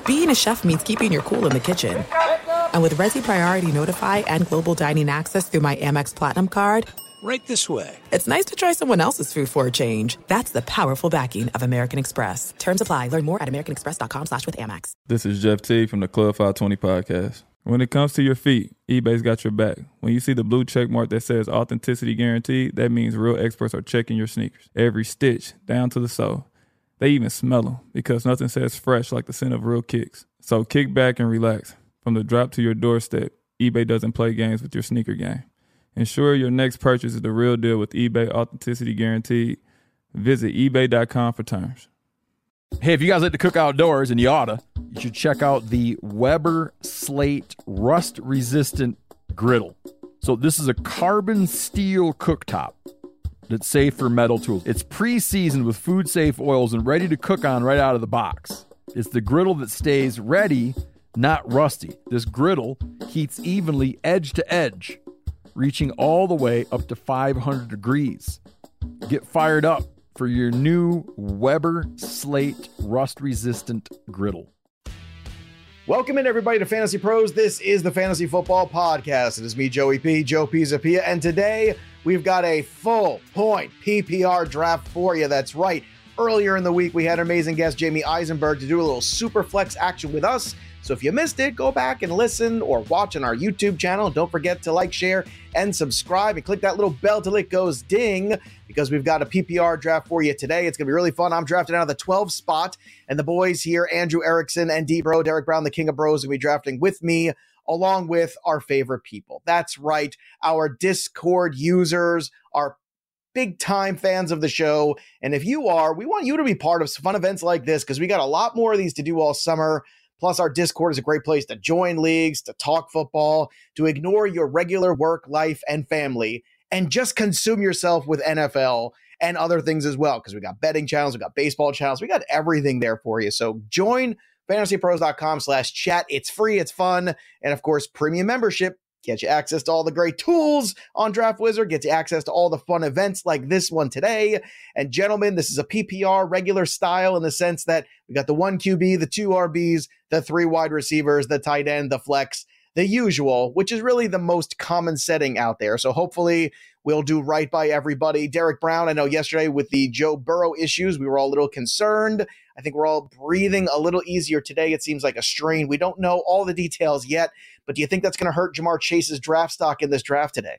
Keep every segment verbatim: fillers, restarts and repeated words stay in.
being a chef means keeping your cool in the kitchen. And with Resi Priority Notify and Global Dining Access through my Amex Platinum card, right this way. It's nice to try someone else's food for a change. That's the powerful backing of American Express. Terms apply. Learn more at americanexpress.com slash with Amex. This is Jeff T from the Club five twenty podcast. When it comes to your feet, eBay's got your back. When you see the blue check mark that says authenticity guaranteed, that means real experts are checking your sneakers. Every stitch, down to the sole. They even smell them because nothing says fresh like the scent of real kicks. So kick back and relax. From the drop to your doorstep, eBay doesn't play games with your sneaker game. Ensure your next purchase is the real deal with eBay Authenticity Guaranteed. Visit ebay dot com for terms. Hey, if you guys like to cook outdoors, and you oughta, you should check out the Weber Slate rust-resistant griddle. So this is a carbon steel cooktop that's safe for metal tools. It's pre-seasoned with food-safe oils and ready to cook on right out of the box. It's the griddle that stays ready, not rusty. This griddle heats evenly edge to edge, reaching all the way up to five hundred degrees. Get fired up for your new Weber Slate rust-resistant griddle. Welcome in, everybody, to Fantasy Pros. This is the Fantasy Football Podcast. It is me, Joey P, Joe Pizzapia, and today we've got a full point P P R draft for you. That's right. Earlier in the week, we had our amazing guest, Jamie Eisenberg, to do a little super flex action with us. So if you missed it, go back and listen or watch on our YouTube channel. Don't forget to like, share, and subscribe, and click that little bell till it goes ding, because we've got a P P R draft for you today. It's going to be really fun. I'm drafting out of the twelve spot, and the boys here, Andrew Erickson and D-Bro, Derek Brown, the king of bros, will be drafting with me, along with our favorite people. That's right, our Discord users, our big-time fans of the show. And if you are, we want you to be part of some fun events like this, because we got a lot more of these to do all summer. Plus, our Discord is a great place to join leagues, to talk football, to ignore your regular work, life, and family, and just consume yourself with N F L and other things as well, because we got betting channels, we got baseball channels, we got everything there for you. So join fantasypros.com slash chat. It's free, it's fun, and of course, premium membership gets you access to all the great tools on Draft Wizard, gets you access to all the fun events like this one today. And gentlemen, this is a P P R regular style in the sense that we got the one Q B, the two R Bs, the three wide receivers, the tight end, the flex, the usual, which is really the most common setting out there. So hopefully we'll do right by everybody. Derek Brown, I know yesterday with the Joe Burrow issues, we were all a little concerned. I think we're all breathing a little easier today. It seems like a strain. We don't know all the details yet, but do you think that's going to hurt Jamar Chase's draft stock in this draft today?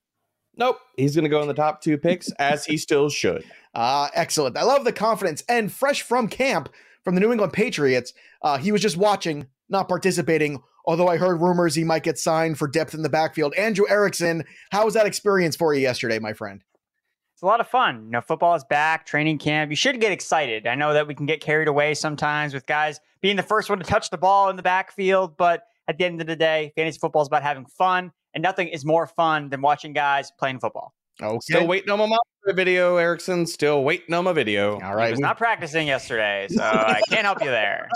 Nope. He's going to go in the top two picks, as he still should. Uh, excellent. I love the confidence. And fresh from camp from the New England Patriots, uh, he was just watching, not participating, although I heard rumors he might get signed for depth in the backfield. Andrew Erickson, how was that experience for you yesterday, my friend? It's a lot of fun. You know, football is back, training camp. You should get excited. I know that we can get carried away sometimes with guys being the first one to touch the ball in the backfield, but at the end of the day, fantasy football is about having fun, and nothing is more fun than watching guys playing football. Okay. Still waiting on my video, Erickson. Still waiting on my video. All right. He was not practicing yesterday, so I can't help you there.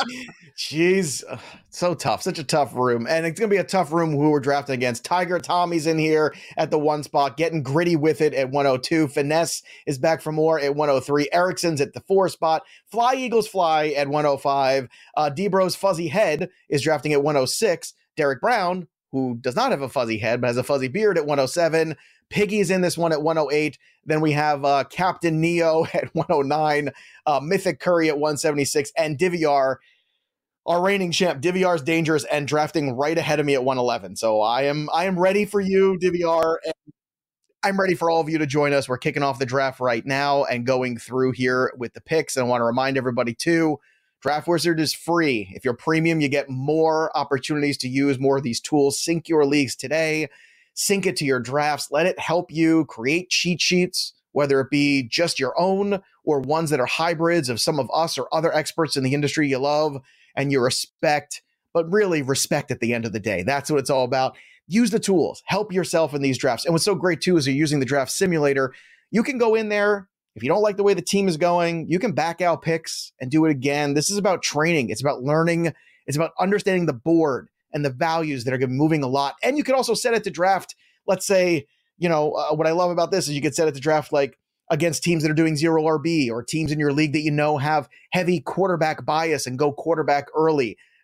Jeez, so tough. Such a tough room. And it's going to be a tough room who we're drafting against. Tiger Tommy's in here at the one spot, getting gritty with it at one oh two. Finesse is back for more at one oh three. Erickson's at the four spot. Fly Eagles Fly at one oh five. Uh, D-Bro's Fuzzy Head is drafting at one oh six. Derek Brown, who does not have a fuzzy head, but has a fuzzy beard, at one oh seven. Piggy's in this one at one oh eight. Then we have uh, Captain Neo at one oh nine, uh, Mythic Curry at one seventy-six, and D V R, our reigning champ. D V R's dangerous and drafting right ahead of me at one eleven. So I am I am ready for you, D V R, and I'm ready for all of you to join us. We're kicking off the draft right now and going through here with the picks. And I want to remind everybody too, Draft Wizard is free. If you're premium, you get more opportunities to use more of these tools. Sync your leagues today. Sync it to your drafts. Let it help you create cheat sheets, whether it be just your own or ones that are hybrids of some of us or other experts in the industry you love and you respect, but really respect at the end of the day. That's what it's all about. Use the tools. Help yourself in these drafts. And what's so great, too, is you're using the draft simulator. You can go in there. If you don't like the way the team is going, you can back out picks and do it again. This is about training. It's about learning. It's about understanding the board and the values that are going to be moving a lot. And you can also set it to draft. Let's say, you know, uh, what I love about this is you could set it to draft like against teams that are doing zero R B or teams in your league that you know have heavy quarterback bias and go quarterback early.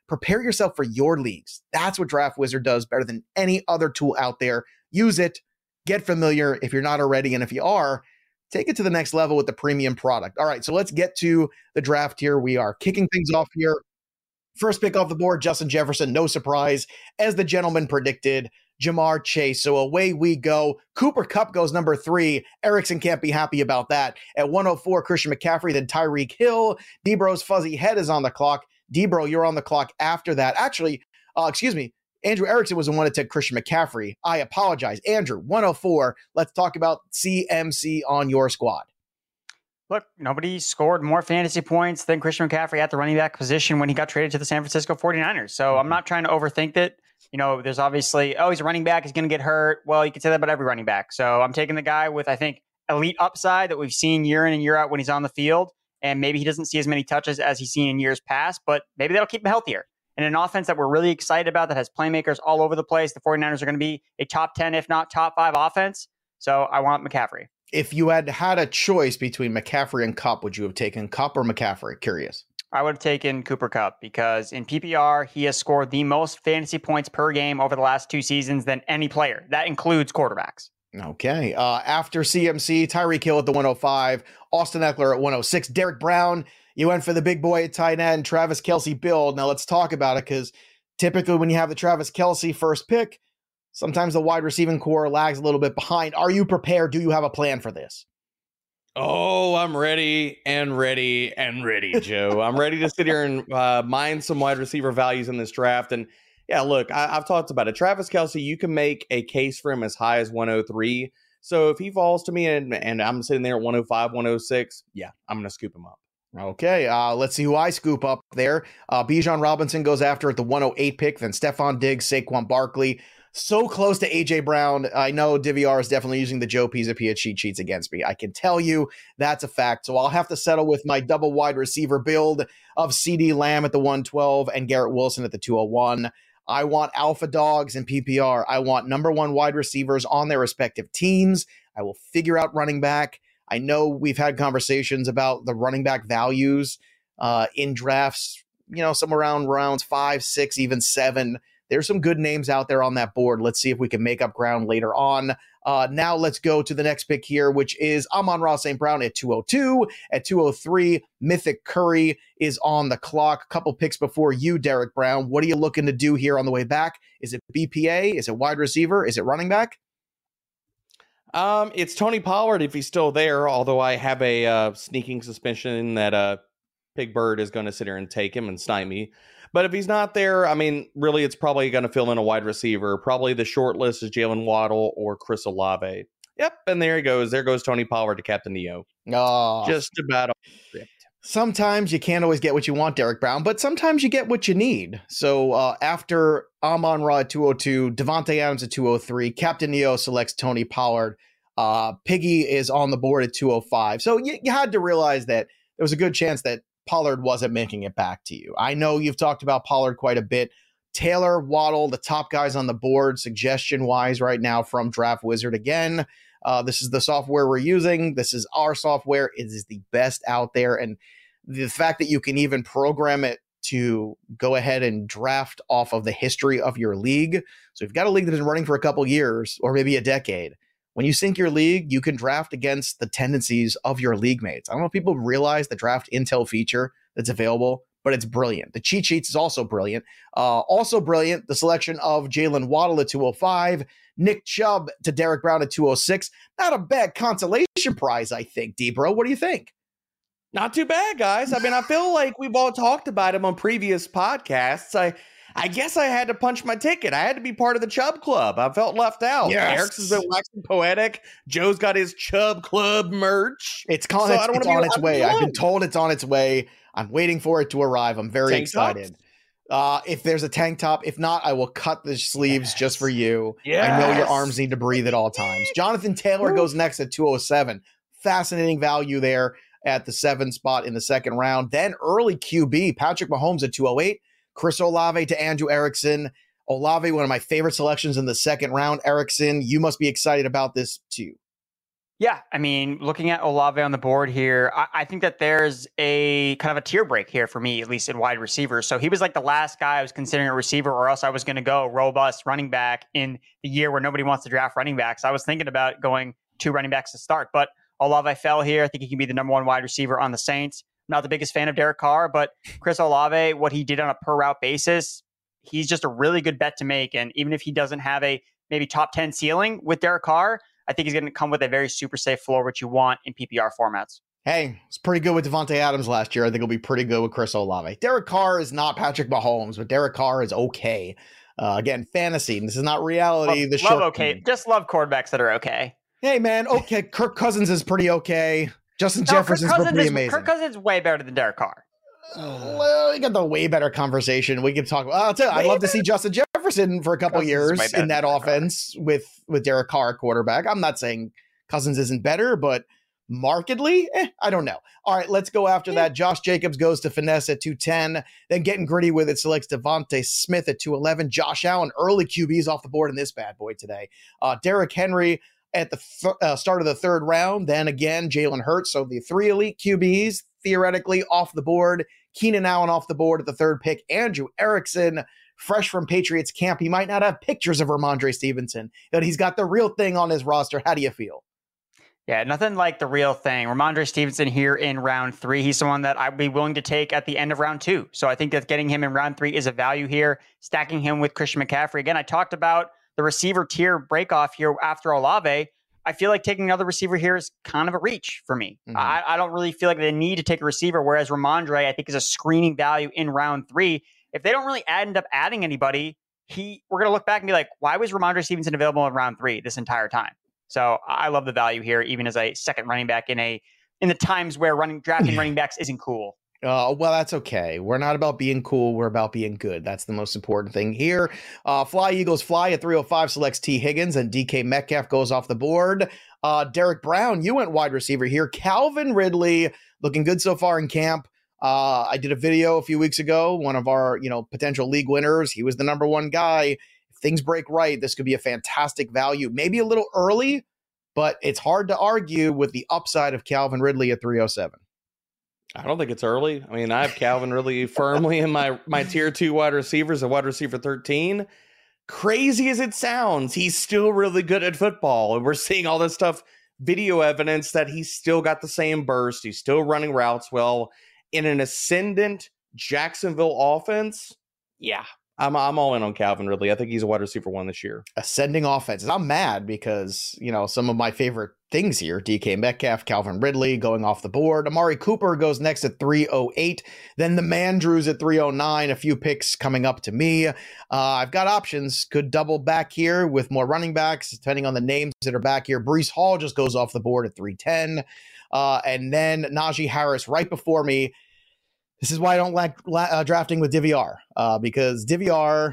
prepare yourself for your leagues. That's what Draft Wizard does better than any other tool out there. Use it, get familiar if you're not already, and if you are, take it to the next level with the premium product. All right, so let's get to the draft here. We are kicking things off here. First pick off the board, Justin Jefferson, no surprise. As the gentleman predicted, Jamar Chase. So away we go. Cooper Kupp goes number three. Erickson can't be happy about that. At one oh four, Christian McCaffrey, then Tyreek Hill. Debro's fuzzy head is on the clock. Debro, you're on the clock after that. Actually, uh, excuse me, Andrew Erickson was the one that took Christian McCaffrey. I apologize. Andrew, one oh four. Let's talk about C M C on your squad. Look, nobody scored more fantasy points than Christian McCaffrey at the running back position when he got traded to the San Francisco forty-niners. So I'm not trying to overthink it. You know, there's obviously, oh, he's a running back. He's going to get hurt. Well, you can say that about every running back. So I'm taking the guy with, I think, elite upside that we've seen year in and year out when he's on the field. And maybe he doesn't see as many touches as he's seen in years past, but maybe that'll keep him healthier. And an offense that we're really excited about that has playmakers all over the place. The forty-niners are going to be a top ten, if not top five offense. So I want McCaffrey. If you had had a choice between McCaffrey and Kupp, would you have taken Kupp or McCaffrey? Curious. I would have taken Cooper Kupp because in P P R, he has scored the most fantasy points per game over the last two seasons than any player. That includes quarterbacks. Okay. Uh, after C M C, Tyreek Hill at the one oh five, Austin Eckler at one oh six, Derek Brown, you went for the big boy at tight end, Travis Kelce build. Now let's talk about it because typically when you have the Travis Kelce first pick, sometimes the wide receiving core lags a little bit behind. Are you prepared? Do you have a plan for this? Oh, I'm ready and ready and ready, Joe. I'm ready to sit here and uh, mine some wide receiver values in this draft. And yeah, look, I, I've talked about it. Travis Kelce, you can make a case for him as high as one oh three. So if he falls to me and, and I'm sitting there at one oh five, one oh six, yeah, I'm going to scoop him up. Okay, uh, let's see who I scoop up there. Uh, Bijan Robinson goes after at the one oh eight pick, then Stephon Diggs, Saquon Barkley. So close to A J Brown. I know D V R is definitely using the Joe Pisapia cheat sheets against me. I can tell you that's a fact. So I'll have to settle with my double wide receiver build of CeeDee Lamb at the one twelve and Garrett Wilson at the two oh one. I want alpha dogs in P P R. I want number one wide receivers on their respective teams. I will figure out running back. I know we've had conversations about the running back values uh, in drafts, you know, somewhere around rounds five, six, even seven. There's some good names out there on that board. Let's see if we can make up ground later on. Uh, now let's go to the next pick here, which is Amon-Ra Saint Brown at two oh two. At two oh three, Mythic Curry is on the clock. A couple picks before you, Derek Brown. What are you looking to do here on the way back? Is it B P A? Is it wide receiver? Is it running back? Um, it's Tony Pollard if he's still there, although I have a uh, sneaking suspicion that uh, Big Bird is going to sit here and take him and snipe me. But if he's not there, I mean, really, it's probably going to fill in a wide receiver. Probably the short list is Jalen Waddle or Chris Olave. Yep, and there he goes. There goes Tony Pollard to Captain Neo. Oh. Just about all ripped. Sometimes you can't always get what you want, Derek Brown, but sometimes you get what you need. So uh, after Amon-Ra at two oh two, Devontae Adams at two oh three, Captain Neo selects Tony Pollard. Uh, Piggy is on the board at two oh five. So you, you had to realize that there was a good chance that Pollard wasn't making it back to you. I know you've talked about Pollard quite a bit. Taylor, Waddle, the top guys on the board, suggestion-wise right now from Draft Wizard. Again, uh, this is the software we're using. This is our software. It is the best out there. And the fact that you can even program it to go ahead and draft off of the history of your league. So if you've got a league that's been running for a couple years or maybe a decade, when you sync your league, you can draft against the tendencies of your league mates. I don't know if people realize the draft intel feature that's available, but it's brilliant. The cheat sheets is also brilliant. Uh, also brilliant, the selection of Jalen Waddle at two oh five, Nick Chubb to Derek Brown at two oh six. Not a bad consolation prize, I think, D-Bro. What do you think? Not too bad, guys. I mean, I feel like we've all talked about him on previous podcasts. I I guess I had to punch my ticket. I had to be part of the Chubb Club. I felt left out. Yes. Eric's has been waxing poetic. Joe's got his Chubb Club merch. It's, con- So it's, I don't it's wanna be on its left way. I've been alone. told it's on its way. I'm waiting for it to arrive. I'm very Tank excited. tops? Uh, if there's a tank top, if not, I will cut the sleeves Yes. just for you. I know your Yes. arms need to breathe at all times. Jonathan Taylor goes next at two oh seven. Fascinating value there at the seven spot in the second round. Then early Q B, Patrick Mahomes at two oh eight. Chris Olave to Andrew Erickson. Olave, one of my favorite selections in the second round. Erickson, you must be excited about this too. Yeah, I mean, looking at Olave on the board here, I, I think that there's a kind of a tier break here for me, at least in wide receivers. So he was like the last guy I was considering a receiver, or else I was going to go robust running back in the year where nobody wants to draft running backs. I was thinking about going two running backs to start, but Olave fell here. I think he can be the number one wide receiver on the Saints. I'm not the biggest fan of Derek Carr, but Chris Olave, what he did on a per route basis, he's just a really good bet to make. And even if he doesn't have a maybe top ten ceiling with Derek Carr, I think he's going to come with a very super safe floor, which you want in P P R formats. Hey, it's pretty good with Devontae Adams last year. I think it'll be pretty good with Chris Olave. Derek Carr is not Patrick Mahomes, but Derek Carr is okay. Uh, again, fantasy. This is not reality. Love, the love show. Okay. Just love quarterbacks that are okay. Hey, man. Okay. Kirk Cousins is pretty okay. Justin no, Jefferson's Kirk pretty is, amazing. Kirk Cousins is way better than Derek Carr. Uh, well, we got the way better conversation. We can talk about. I'll tell you, I'd love to see Justin Jefferson for a couple Cousins years in that offense with with Derek Carr quarterback. I'm not saying Cousins isn't better, but markedly, eh, I don't know. All right, let's go after that. Josh Jacobs goes to finesse at two ten. Then getting gritty with it selects Devontae Smith at two eleven. Josh Allen, early Q Bs off the board in this bad boy today. Uh, Derrick Henry at the th- uh, start of the third round. Then again, Jalen Hurts. So the three elite Q Bs theoretically off the board. Keenan Allen off the board at the third pick. Andrew Erickson, fresh from Patriots camp. He might not have pictures of Ramondre Stevenson, but he's got the real thing on his roster. How do you feel? Yeah, nothing like the real thing. Ramondre Stevenson here in round three. He's someone that I'd be willing to take at the end of round two. So I think that getting him in round three is a value here. Stacking him with Christian McCaffrey. Again, I talked about the receiver tier breakoff here after Olave. I feel like taking another receiver here is kind of a reach for me. Mm-hmm. I, I don't really feel like they need to take a receiver, whereas Ramondre, I think, is a screening value in round three. If they don't really add, end up adding anybody, he we're going to look back and be like, why was Ramondre Stevenson available in round three this entire time? So I love the value here, even as a second running back in a in the times where running drafting running backs isn't cool. Uh, well, that's okay. We're not about being cool. We're about being good. That's the most important thing here. Uh, Fly Eagles Fly at three oh five selects T. Higgins, and D K Metcalf goes off the board. Uh, Derek Brown, you went wide receiver here. Calvin Ridley looking good so far in camp. Uh, I did a video a few weeks ago. One of our, you know, potential league winners. He was the number one guy. If things break right, this could be a fantastic value. Maybe a little early, but it's hard to argue with the upside of Calvin Ridley at three oh seven. I don't think it's early. I mean, I have Calvin Ridley firmly in my, my tier two wide receivers, a wide receiver thirteen. Crazy as it sounds, he's still really good at football. And we're seeing all this stuff, video evidence that he's still got the same burst. He's still running routes well in an ascendant Jacksonville offense. Yeah, I'm I'm all in on Calvin Ridley. I think he's a wide receiver one this year. Ascending offenses. I'm mad because, you know, some of my favorite things here, D K Metcalf, Calvin Ridley going off the board. Amari Cooper goes next at three oh eight. Then the Mandrews at three oh nine. A few picks coming up to me. Uh, I've got options. Could double back here with more running backs, depending on the names that are back here. Breece Hall just goes off the board at three ten. Uh, and then Najee Harris right before me. This is why I don't like uh, drafting with D V R, uh, because D V R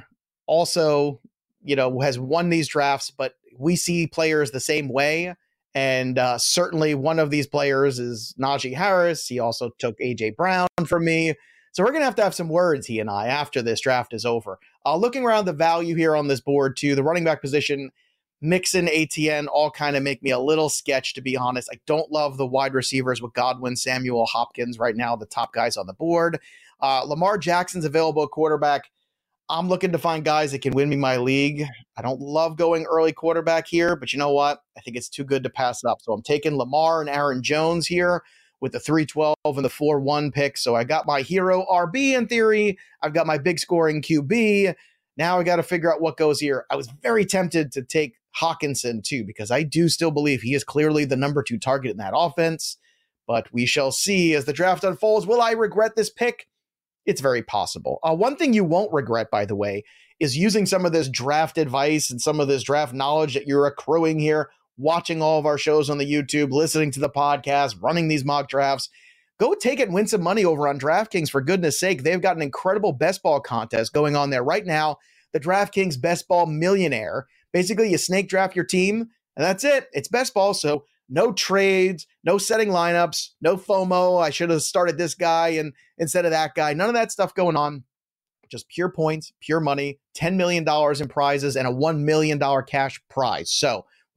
also, you know, has won these drafts, but we see players the same way. And uh, certainly one of these players is Najee Harris. He also took A J Brown from me. So we're going to have to have some words, he and I, after this draft is over. Uh, looking around the value here on this board, too, the running back position, Mixon, A T N, all kind of make me a little sketch, to be honest. I don't love the wide receivers with Godwin, Samuel, Hopkins right now, the top guys on the board. Uh, Lamar Jackson's available at quarterback. I'm looking to find guys that can win me my league. I don't love going early quarterback here, but you know what? I think it's too good to pass up. So I'm taking Lamar and Aaron Jones here with the three twelve and the four one pick. So I got my hero R B in theory. I've got my big scoring Q B. Now I got to figure out what goes here. I was very tempted to take Hawkinson too, because I do still believe he is clearly the number two target in that offense. But we shall see as the draft unfolds. Will I regret this pick? It's very possible. Uh, one thing you won't regret, by the way, is using some of this draft advice and some of this draft knowledge that you're accruing here, watching all of our shows on the YouTube, listening to the podcast, running these mock drafts. Go take it and win some money over on DraftKings, for goodness sake. They've got an incredible best ball contest going on there right now. The DraftKings Best Ball Millionaire. Basically, you snake draft your team, and that's it. It's best ball, so no trades, no setting lineups, no FOMO. I should have started this guy and instead of that guy. None of that stuff going on. Just pure points, pure money, ten million dollars in prizes, and a one million dollars cash prize. So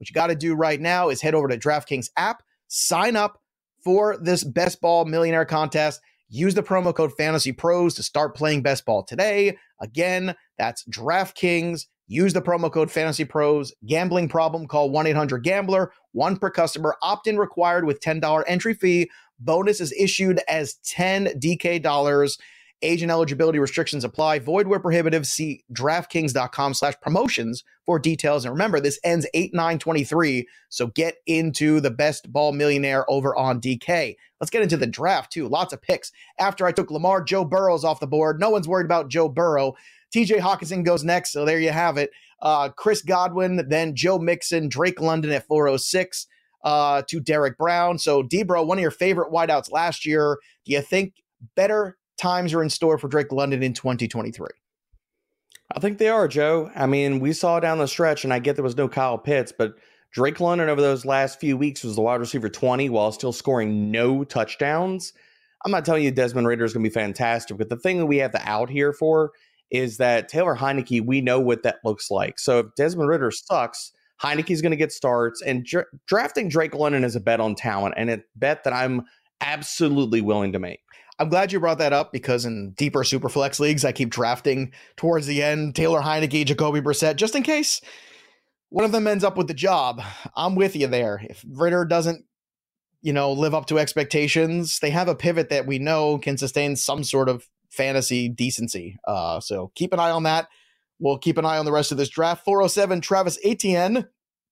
What you got to do right now is head over to DraftKings app, sign up for this Best Ball Millionaire contest. Use the promo code Fantasy Pros to start playing best ball today. Again, that's DraftKings. Use the promo code Fantasy Pros. Gambling problem, call one eight hundred gambler. One per customer. Opt-in required with ten dollars entry fee. Bonus is issued as ten D K dollars. Age and eligibility restrictions apply. Void where prohibitive. See DraftKings.com slash promotions for details. And remember, this ends eight nine twenty-three, so get into the Best Ball Millionaire over on D K. Let's get into the draft, too. Lots of picks. After I took Lamar, Joe Burrow's off the board. No one's worried about Joe Burrow. T J Hawkinson goes next, so there you have it. Uh, Chris Godwin, then Joe Mixon, Drake London at four oh six uh, to Derek Brown. So, Debro, one of your favorite wideouts last year. Do you think better times are in store for Drake London in twenty twenty-three? I think they are, Joe. I mean, we saw down the stretch, and I get there was no Kyle Pitts, but Drake London over those last few weeks was the wide receiver twenty while still scoring no touchdowns. I'm not telling you Desmond Ridder is going to be fantastic, but the thing that we have the out here for is that Taylor Heineke, we know what that looks like. So if Desmond Ridder sucks, Heineke's going to get starts, and dra- drafting Drake London is a bet on talent, and a bet that I'm absolutely willing to make. I'm glad you brought that up because in deeper Superflex leagues, I keep drafting towards the end Taylor Heineke, Jacoby Brissett, just in case one of them ends up with the job. I'm with you there. If Ridder doesn't, you know, live up to expectations, they have a pivot that we know can sustain some sort of fantasy decency. Uh, so keep an eye on that. We'll keep an eye on the rest of this draft. four oh seven, Travis Etienne.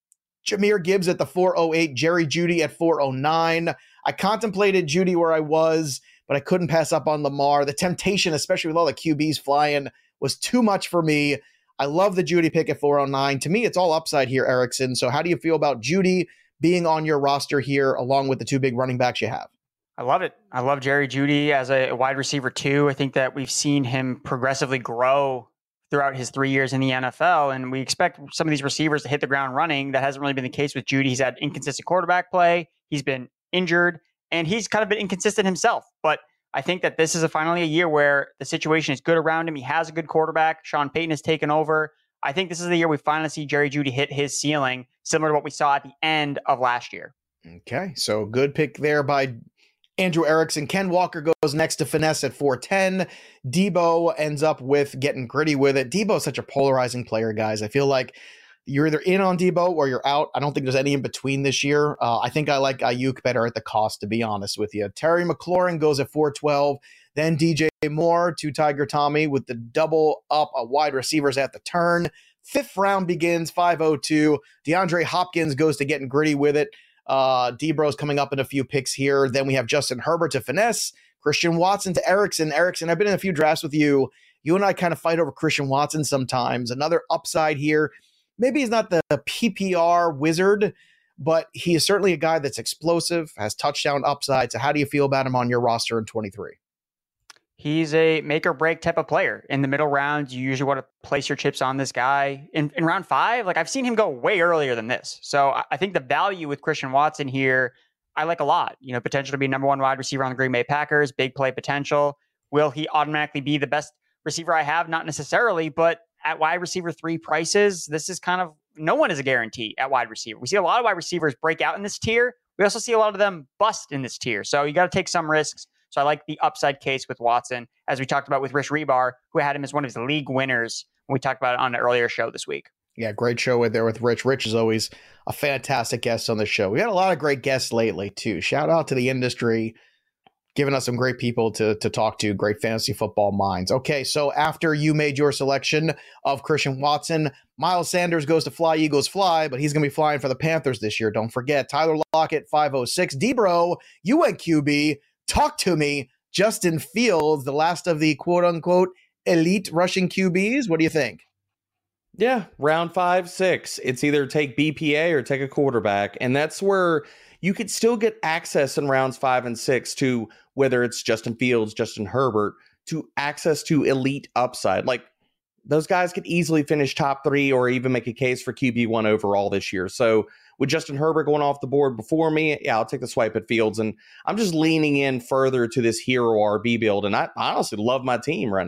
Jahmyr Gibbs at the four oh eight, Jerry Jeudy at four oh nine. I contemplated Jeudy where I was, but I couldn't pass up on Lamar. The temptation, especially with all the Q Bs flying, was too much for me. I love the Jeudy pick at four oh nine. To me, it's all upside here, Erickson. So how do you feel about Jeudy being on your roster here along with the two big running backs you have? I love it. I love Jerry Jeudy as a wide receiver too. I think that we've seen him progressively grow throughout his three years in the N F L, and we expect some of these receivers to hit the ground running. That hasn't really been the case with Jeudy. He's had inconsistent quarterback play. He's been injured, and he's kind of been inconsistent himself. But I think that this is a finally a year where the situation is good around him. He has a good quarterback. Sean Payton has taken over. I think this is the year we finally see Jerry Jeudy hit his ceiling, similar to what we saw at the end of last year. Okay, so good pick there by Andrew Erickson. Ken Walker goes next to Finesse at four ten. Debo ends up with getting gritty with it. Debo is such a polarizing player, guys. I feel like you're either in on Debo or you're out. I don't think there's any in between this year. Uh, I think I like Ayuk better at the cost, to be honest with you. Terry McLaurin goes at four twelve. Then D J Moore to Tiger Tommy with the double up uh, wide receivers at the turn. Fifth round begins, five oh two. DeAndre Hopkins goes to getting gritty with it. Uh, Debro's coming up in a few picks here. Then we have Justin Herbert to Finesse, Christian Watson to Erickson. Erickson, I've been in a few drafts with you. You and I kind of fight over Christian Watson sometimes. Another upside here. Maybe he's not the P P R wizard, but he is certainly a guy that's explosive, has touchdown upside. So how do you feel about him on your roster in twenty-three? He's a make or break type of player. In the middle rounds, you usually want to place your chips on this guy. In, in round five, like I've seen him go way earlier than this. So I, I think the value with Christian Watson here, I like a lot. You know, potential to be number one wide receiver on the Green Bay Packers, big play potential. Will he automatically be the best receiver I have? Not necessarily, but at wide receiver three prices, this is kind of, no one is a guarantee at wide receiver. We see a lot of wide receivers break out in this tier. We also see a lot of them bust in this tier. So you got to take some risks. So I like the upside case with Watson, as we talked about with Rich Rebar, who had him as one of his league winners when we talked about it on an earlier show this week. Yeah, great show with there with Rich. Rich is always a fantastic guest on the show. We had a lot of great guests lately, too. Shout out to the industry, giving us some great people to, to talk to, great fantasy football minds. Okay, so after you made your selection of Christian Watson, Miles Sanders goes to Fly Eagles Fly, but he's going to be flying for the Panthers this year. Don't forget, Tyler Lockett, five oh six. Debro, you went Q B. Talk to me, Justin Fields, the last of the quote-unquote elite rushing Q Bs. What do you think? Yeah, round five, six. It's either take B P A or take a quarterback. And that's where you could still get access in rounds five and six to whether it's Justin Fields, Justin Herbert, to access to elite upside. Like those guys could easily finish top three or even make a case for Q B one overall this year. So with Justin Herbert going off the board before me, yeah, I'll take the swipe at Fields. And I'm just leaning in further to this hero R B build. And I honestly love my team right now.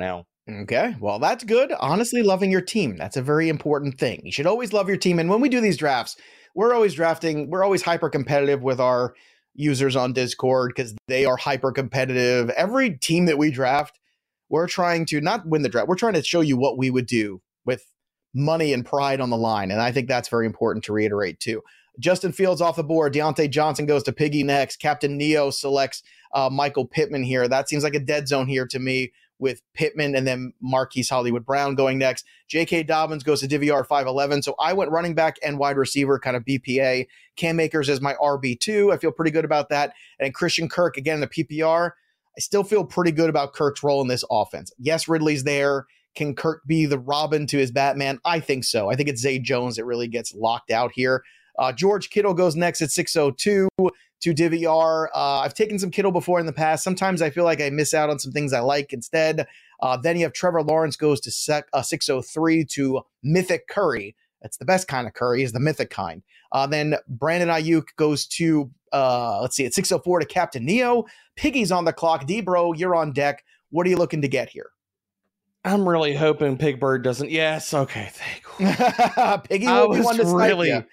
Okay, well, that's good. Honestly, loving your team. That's a very important thing. You should always love your team. And when we do these drafts, we're always drafting, we're always hyper competitive with our users on Discord because they are hyper competitive. Every team that we draft, we're trying to not win the draft. We're trying to show you what we would do with money and pride on the line. And I think that's very important to reiterate too. Justin Fields off the board. Deontay Johnson goes to Piggy next. Captain Neo selects uh, Michael Pittman here. That seems like a dead zone here to me with Pittman and then Marquise Hollywood Brown going next. J K. Dobbins goes to D V R five eleven. So I went running back and wide receiver, kind of B P A. Cam Akers is my R B two. I feel pretty good about that. And Christian Kirk, again, in the P P R. I still feel pretty good about Kirk's role in this offense. Yes, Ridley's there. Can Kirk be the Robin to his Batman? I think so. I think it's Zay Jones that really gets locked out here. Uh, George Kittle goes next at six oh two to D V R. Uh, I've taken some Kittle before in the past. Sometimes I feel like I miss out on some things I like instead. Uh, then you have Trevor Lawrence goes to sec, uh, six oh three to Mythic Curry. That's the best kind of curry, is the mythic kind. Uh, then Brandon Ayuk goes to, uh, let's see, at six oh four to Captain Neo. Piggy's on the clock. D-Bro, you're on deck. What are you looking to get here? I'm really hoping Pig Bird doesn't. Yes, okay, thank you. Piggy I will be one to was snipe really, you.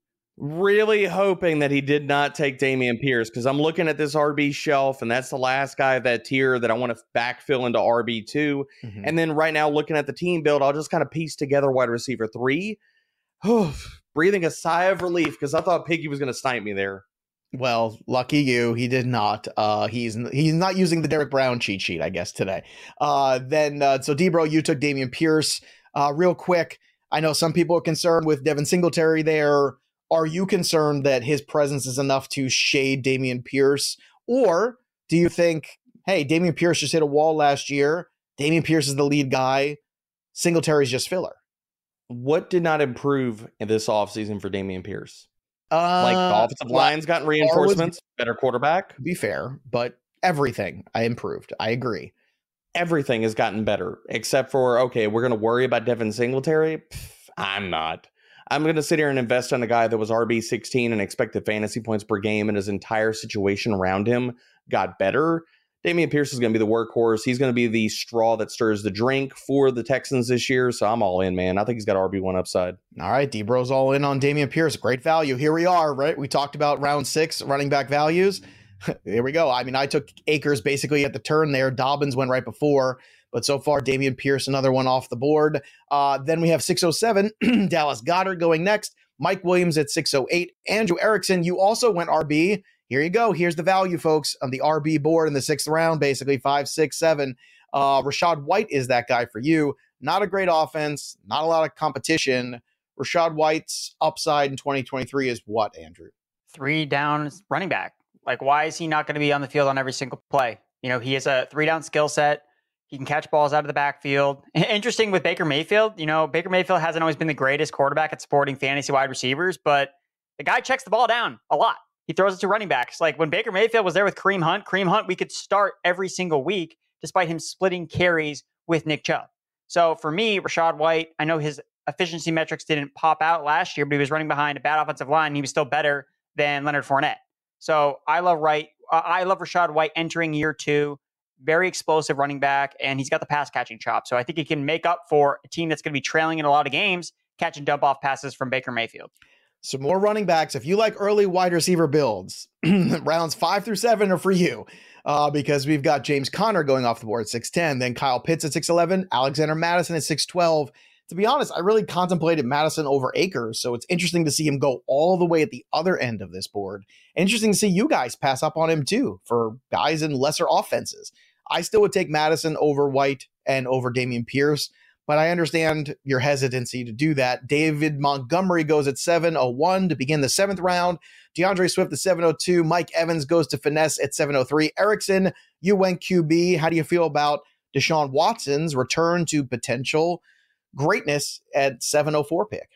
really hoping that he did not take Dameon Pierce, because I'm looking at this R B shelf, and that's the last guy of that tier that I want to backfill into R B two. Mm-hmm. And then right now, looking at the team build, I'll just kind of piece together wide receiver three. Breathing a sigh of relief, because I thought Piggy was going to snipe me there. Well, lucky you, he did not. Uh, he's he's not using the Derek Brown cheat sheet, I guess, today. Uh, then, uh, so D-Bro, you took Dameon Pierce. Uh, real quick, I know some people are concerned with Devin Singletary there. Are you concerned that his presence is enough to shade Dameon Pierce? Or do you think, hey, Dameon Pierce just hit a wall last year. Dameon Pierce is the lead guy. Singletary's just filler. What did not improve in this offseason for Dameon Pierce? Uh, Like the offensive line's gotten reinforcements, better quarterback. To be fair, but everything I improved. I agree. Everything has gotten better, except for, okay, we're going to worry about Devin Singletary. Pff, I'm not. I'm going to sit here and invest on a guy that was R B sixteen and expected fantasy points per game, and his entire situation around him got better. Dameon Pierce is going to be the workhorse. He's going to be the straw that stirs the drink for the Texans this year. So I'm all in, man. I think he's got R B one upside. All right, D-Bro's all in on Dameon Pierce. Great value. Here we are, right? We talked about round six running back values. Here we go. I mean, I took Akers basically at the turn there. Dobbins went right before. But so far, Dameon Pierce, another one off the board. Uh, then we have six oh seven, Dallas Goedert going next. Mike Williams at six oh eight. Andrew Erickson, you also went R B. Here you go. Here's the value, folks, on the R B board in the sixth round, basically five, six, seven. Uh, Rachaad White is that guy for you. Not a great offense, not a lot of competition. Rachaad White's upside in twenty twenty-three is what, Andrew? Three down running back. Like, why is he not going to be on the field on every single play? You know, he has a three down skill set. He can catch balls out of the backfield. Interesting with Baker Mayfield. You know, Baker Mayfield hasn't always been the greatest quarterback at supporting fantasy wide receivers, but the guy checks the ball down a lot. He throws it to running backs. Like when Baker Mayfield was there with Kareem Hunt, Kareem Hunt, we could start every single week despite him splitting carries with Nick Chubb. So for me, Rachaad White, I know his efficiency metrics didn't pop out last year, but he was running behind a bad offensive line. And he was still better than Leonard Fournette. So I love Wright. Uh, I love Rachaad White entering year two. Very explosive running back, and he's got the pass catching chop. So I think he can make up for a team that's going to be trailing in a lot of games, catching dump off passes from Baker Mayfield. So more running backs. If you like early wide receiver builds, rounds five through seven are for you uh, because we've got James Conner going off the board at six ten, then Kyle Pitts at six eleven, Alexander Madison at six twelve. To be honest, I really contemplated Madison over Akers, so it's interesting to see him go all the way at the other end of this board. Interesting to see you guys pass up on him too for guys in lesser offenses. I still would take Madison over White and over Dameon Pierce, but I understand your hesitancy to do that. David Montgomery goes at seven oh one to begin the seventh round. DeAndre Swift at seven oh two. Mike Evans goes to finesse at seven oh three. Erickson, you went Q B. How do you feel about Deshaun Watson's return to potential greatness at seven oh four pick?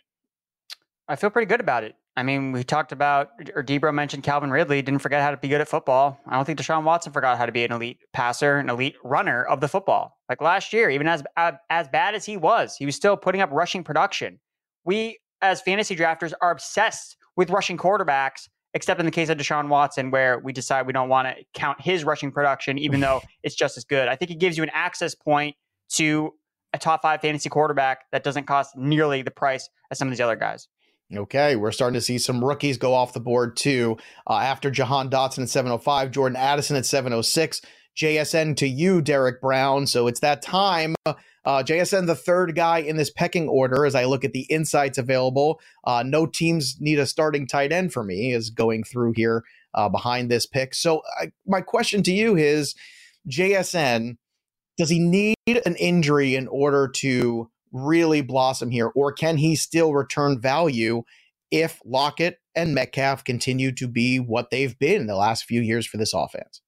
I feel pretty good about it. I mean, we talked about, or Debro mentioned Calvin Ridley didn't forget how to be good at football. I don't think Deshaun Watson forgot how to be an elite passer, an elite runner of the football. Like last year, even as as bad as he was, he was still putting up rushing production. We, as fantasy drafters, are obsessed with rushing quarterbacks, except in the case of Deshaun Watson, where we decide we don't want to count his rushing production, even though it's just as good. I think it gives you an access point to a top five fantasy quarterback that doesn't cost nearly the price as some of these other guys. Okay, we're starting to see some rookies go off the board too. Uh, after Jahan Dotson at seven oh five, Jordan Addison at seven oh six, J S N to you, Derek Brown. So it's that time. Uh, J S N, the third guy in this pecking order, as I look at the insights available. Uh, no teams need a starting tight end for me, is going through here uh, behind this pick. So I, my question to you is, J S N, does he need an injury in order to really blossom here, or can he still return value if Lockett and Metcalf continue to be what they've been in the last few years for this offense?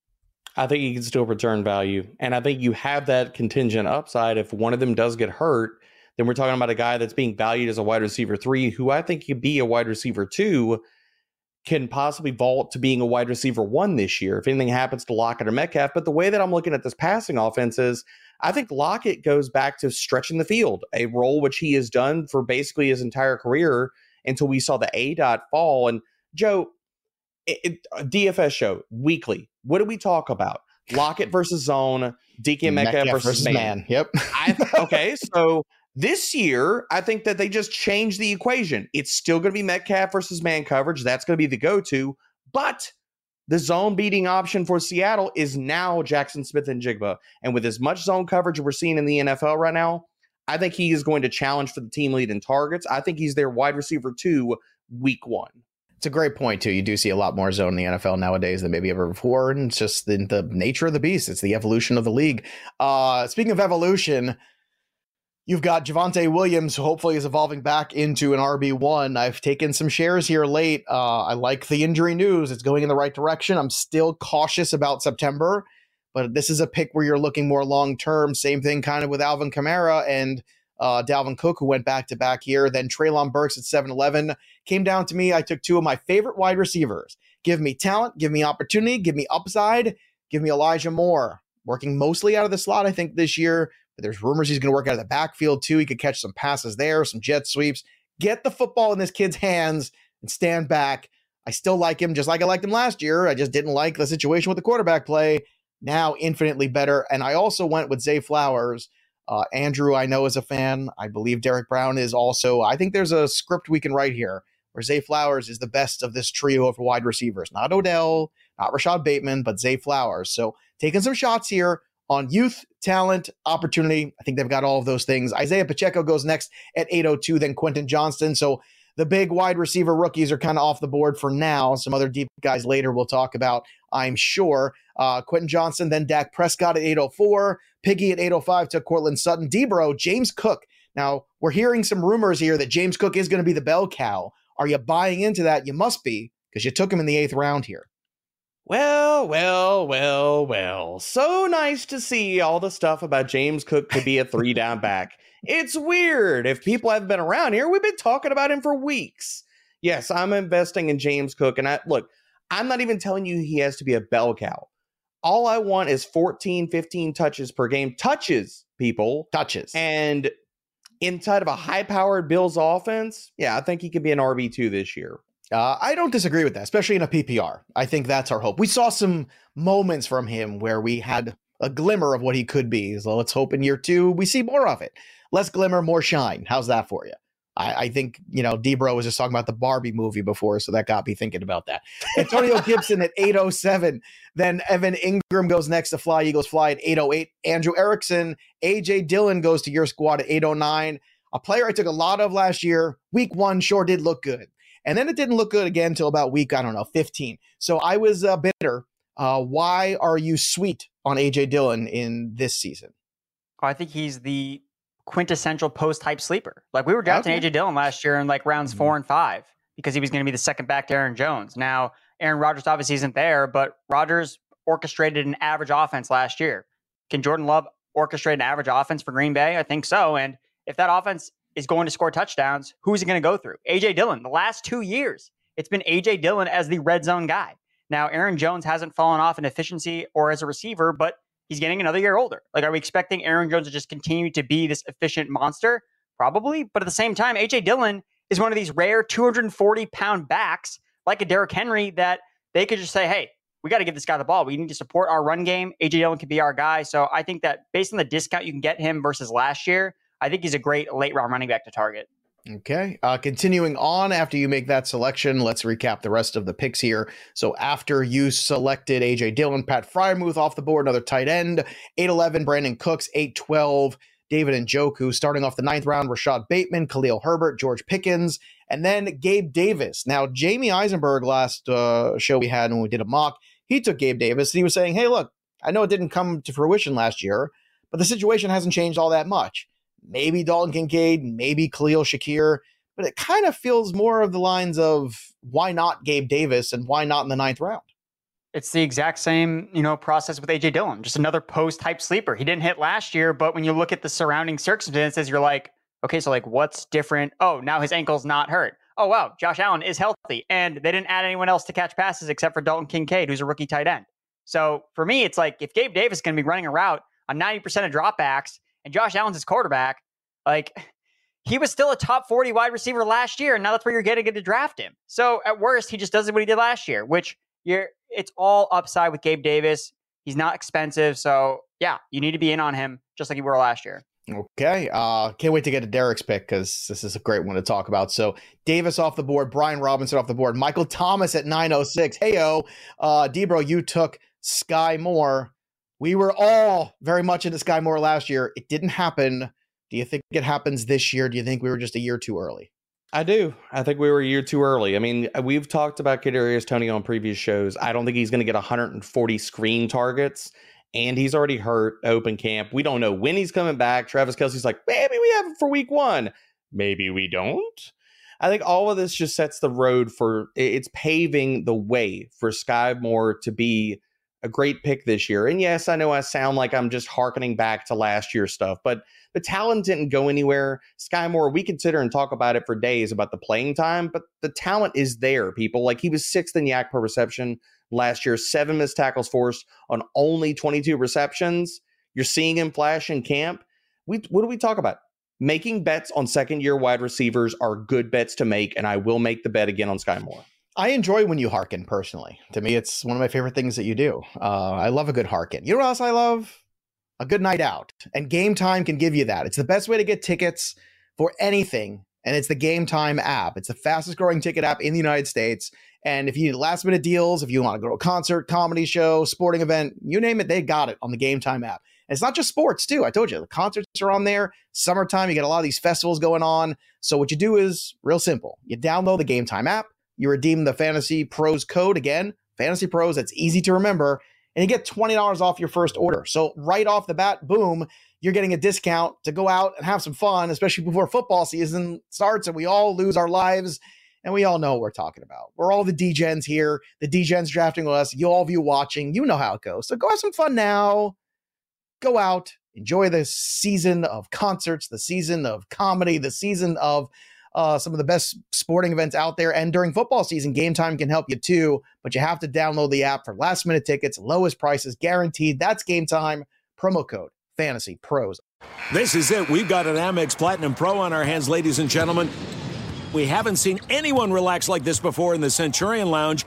I think he can still return value. And I think you have that contingent upside. If one of them does get hurt, then we're talking about a guy that's being valued as a wide receiver three, who I think could be a wide receiver two, can possibly vault to being a wide receiver one this year if anything happens to Lockett or Metcalf. But the way that I'm looking at this passing offense is, I think Lockett goes back to stretching the field, a role which he has done for basically his entire career until we saw the A DOT fall. And Joe, it, it, D F S show weekly, what do we talk about? Lockett versus zone, D K Metcalf, Metcalf versus, versus man. man. Yep. I, okay, so this year, I think that they just changed the equation. It's still going to be Metcalf versus man coverage. That's going to be the go-to. But the zone beating option for Seattle is now Jackson Smith and Jigba. And with as much zone coverage we're seeing in the N F L right now, I think he is going to challenge for the team lead in targets. I think he's their wide receiver two week one. It's a great point, too. You do see a lot more zone in the N F L nowadays than maybe ever before. And it's just the, the nature of the beast. It's the evolution of the league. Uh, speaking of evolution, you've got Javonte Williams, who hopefully is evolving back into an R B one. I've taken some shares here late. Uh, I like the injury news. It's going in the right direction. I'm still cautious about September, but this is a pick where you're looking more long-term. Same thing kind of with Alvin Kamara and uh, Dalvin Cook, who went back-to-back here. Then Treylon Burks at seven eleven. Came down to me. I took two of my favorite wide receivers. Give me talent, give me opportunity, give me upside, give me Elijah Moore. Working mostly out of the slot, I think, this year. But there's rumors he's going to work out of the backfield, too. He could catch some passes there, some jet sweeps. Get the football in this kid's hands and stand back. I still like him just like I liked him last year. I just didn't like the situation with the quarterback play. Now, infinitely better. And I also went with Zay Flowers. Uh, Andrew, I know, is a fan. I believe Derek Brown is also. I think there's a script we can write here where Zay Flowers is the best of this trio of wide receivers. Not Odell, not Rashad Bateman, but Zay Flowers. So taking some shots here on youth, talent, opportunity. I think they've got all of those things. Isaiah Pacheco goes next at eight oh two, then Quentin Johnston. So the big wide receiver rookies are kind of off the board for now. Some other deep guys later we'll talk about, I'm sure. Uh, Quentin Johnston, then Dak Prescott at eight oh four. Piggy at eight oh five took Cortland Sutton. Debro, James Cook. Now, we're hearing some rumors here that James Cook is going to be the bell cow. Are you buying into that? You must be, because you took him in the eighth round here. Well, well, well, well. So nice to see all the stuff about James Cook could be a three down back. It's weird. If people haven't been around here, we've been talking about him for weeks. Yes, I'm investing in James Cook. And I look, I'm not even telling you he has to be a bell cow. All I want is fourteen, fifteen touches per game. Touches, people. Touches. And inside of a high-powered Bills offense, yeah, I think he could be an R B two this year. Uh, I don't disagree with that, especially in a P P R. I think that's our hope. We saw some moments from him where we had a glimmer of what he could be. So let's hope in year two we see more of it. Less glimmer, more shine. How's that for you? I, I think, you know, Debro was just talking about the Barbie movie before, so that got me thinking about that. Antonio Gibson at eight oh seven. Then Evan Ingram goes next to Fly Eagles Fly at eight oh eight. Andrew Erickson, A J Dillon goes to your squad at eight oh nine. A player I took a lot of last year. Week one sure did look good. And then it didn't look good again until about week, I don't know, fifteen. So I was uh, bitter. Uh, why are you sweet on A J Dillon in this season? I think he's the quintessential post-hype sleeper. Like, we were drafting okay. A J Dillon last year in like rounds mm-hmm. four and five because he was going to be the second back to Aaron Jones. Now, Aaron Rodgers obviously isn't there, but Rodgers orchestrated an average offense last year. Can Jordan Love orchestrate an average offense for Green Bay? I think so. And if that offense is going to score touchdowns, who's he going to go through? A J Dillon. The last two years, it's been A J Dillon as the red zone guy. Now, Aaron Jones hasn't fallen off in efficiency or as a receiver, but he's getting another year older. Like, are we expecting Aaron Jones to just continue to be this efficient monster? Probably. But at the same time, A J Dillon is one of these rare two hundred forty pound backs like a Derrick Henry that they could just say, hey, we got to give this guy the ball. We need to support our run game. A J Dillon could be our guy. So I think that based on the discount you can get him versus last year, I think he's a great late round running back to target. Okay. Uh, continuing on, after you make that selection, let's recap the rest of the picks here. So after you selected A J Dillon, Pat Freiermuth off the board, another tight end, eight eleven, Brandon Cooks, eight twelve, David Njoku. Starting off the ninth round, Rashad Bateman, Khalil Herbert, George Pickens, and then Gabe Davis. Now, Jamie Eisenberg, last uh, show we had when we did a mock, he took Gabe Davis, and he was saying, hey, look, I know it didn't come to fruition last year, but the situation hasn't changed all that much. Maybe Dalton Kincaid, maybe Khalil Shakir, but it kind of feels more of the lines of why not Gabe Davis and why not in the ninth round? It's the exact same, you know, process with A J Dillon, just another post-hype sleeper. He didn't hit last year, but when you look at the surrounding circumstances, you're like, okay, so like what's different? Oh, now his ankle's not hurt. Oh, wow, Josh Allen is healthy, and they didn't add anyone else to catch passes except for Dalton Kincaid, who's a rookie tight end. So for me, it's like if Gabe Davis is going to be running a route on ninety percent of dropbacks, and Josh Allen's his quarterback, like he was still a top forty wide receiver last year, and now that's where you're getting to draft him. So at worst, he just does what he did last year, which you're it's all upside with Gabe Davis. He's not expensive. So yeah, you need to be in on him just like you were last year. Okay. Uh, can't wait to get to Derek's pick because this is a great one to talk about. So Davis off the board, Brian Robinson off the board, Michael Thomas at nine oh six. Hey-o, uh, Debro, you took Sky Moore. We were all very much into Sky Moore last year. It didn't happen. Do you think it happens this year? Do you think we were just a year too early? I do. I think we were a year too early. I mean, we've talked about Kadarius Toney on previous shows. I don't think he's going to get one hundred forty screen targets, and he's already hurt open camp. We don't know when he's coming back. Travis Kelce's like, maybe we have him for week one. Maybe we don't. I think all of this just sets the road for, it's paving the way for Sky Moore to be a great pick this year. And yes, I know I sound like I'm just hearkening back to last year's stuff, but the talent didn't go anywhere. Sky Moore, we consider and talk about it for days about the playing time, but the talent is there, people. Like he was sixth in yak per reception last year, seven missed tackles forced on only twenty-two receptions. You're seeing him flash in camp. We, what do we talk about? Making bets on second year wide receivers are good bets to make, and I will make the bet again on Sky Moore. I enjoy when you hearken personally. To me, it's one of my favorite things that you do. Uh, I love a good hearken. You know what else I love? A good night out. And Game Time can give you that. It's the best way to get tickets for anything. And it's the Game Time app. It's the fastest growing ticket app in the United States. And if you need last minute deals, if you want to go to a concert, comedy show, sporting event, you name it, they got it on the Game Time app. And it's not just sports too. I told you the concerts are on there. Summertime, you get a lot of these festivals going on. So what you do is real simple. You download the Game Time app. You redeem the Fantasy Pros code. Again, Fantasy Pros, that's easy to remember. And you get twenty dollars off your first order. So right off the bat, boom, you're getting a discount to go out and have some fun, especially before football season starts and we all lose our lives. And we all know what we're talking about. We're all the D-Gens here. The D-Gens drafting with us. You all of you watching, you know how it goes. So go have some fun now. Go out. Enjoy the season of concerts, the season of comedy, the season of Uh, some of the best sporting events out there. And during football season, Game Time can help you too, but you have to download the app for last minute tickets, lowest prices guaranteed. That's Game Time. Promo code Fantasy Pros. This is it. We've got an Amex Platinum Pro on our hands, ladies and gentlemen. We haven't seen anyone relax like this before in the Centurion Lounge.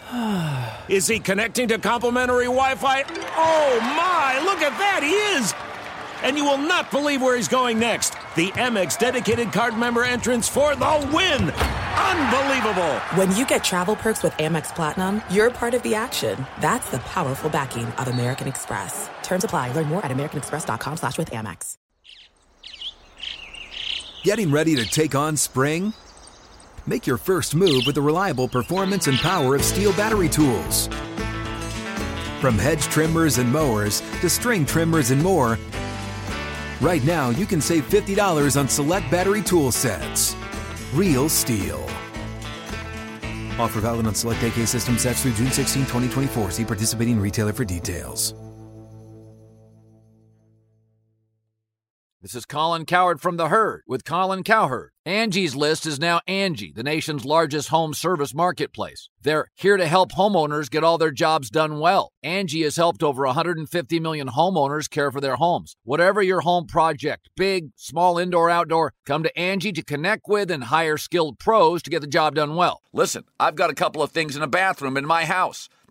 Is he connecting to complimentary Wi-Fi? Oh my, look at that, he is! And you will not believe where he's going next. The Amex dedicated card member entrance for the win. Unbelievable. When you get travel perks with Amex Platinum, you're part of the action. That's the powerful backing of American Express. Terms apply. Learn more at americanexpress.com slash with Amex. Getting ready to take on spring? Make your first move with the reliable performance and power of Steel battery tools. From hedge trimmers and mowers to string trimmers and more, right now, you can save fifty dollars on select battery tool sets. Real Steel. Offer valid on select A K system sets through June sixteenth, twenty twenty-four. See participating retailer for details. This is Colin Cowherd from The Herd with Colin Cowherd. Angie's List is now Angie, the nation's largest home service marketplace. They're here to help homeowners get all their jobs done well. Angie has helped over one hundred fifty million homeowners care for their homes. Whatever your home project, big, small, indoor, outdoor, come to Angie to connect with and hire skilled pros to get the job done well. Listen, I've got a couple of things in a bathroom in my house.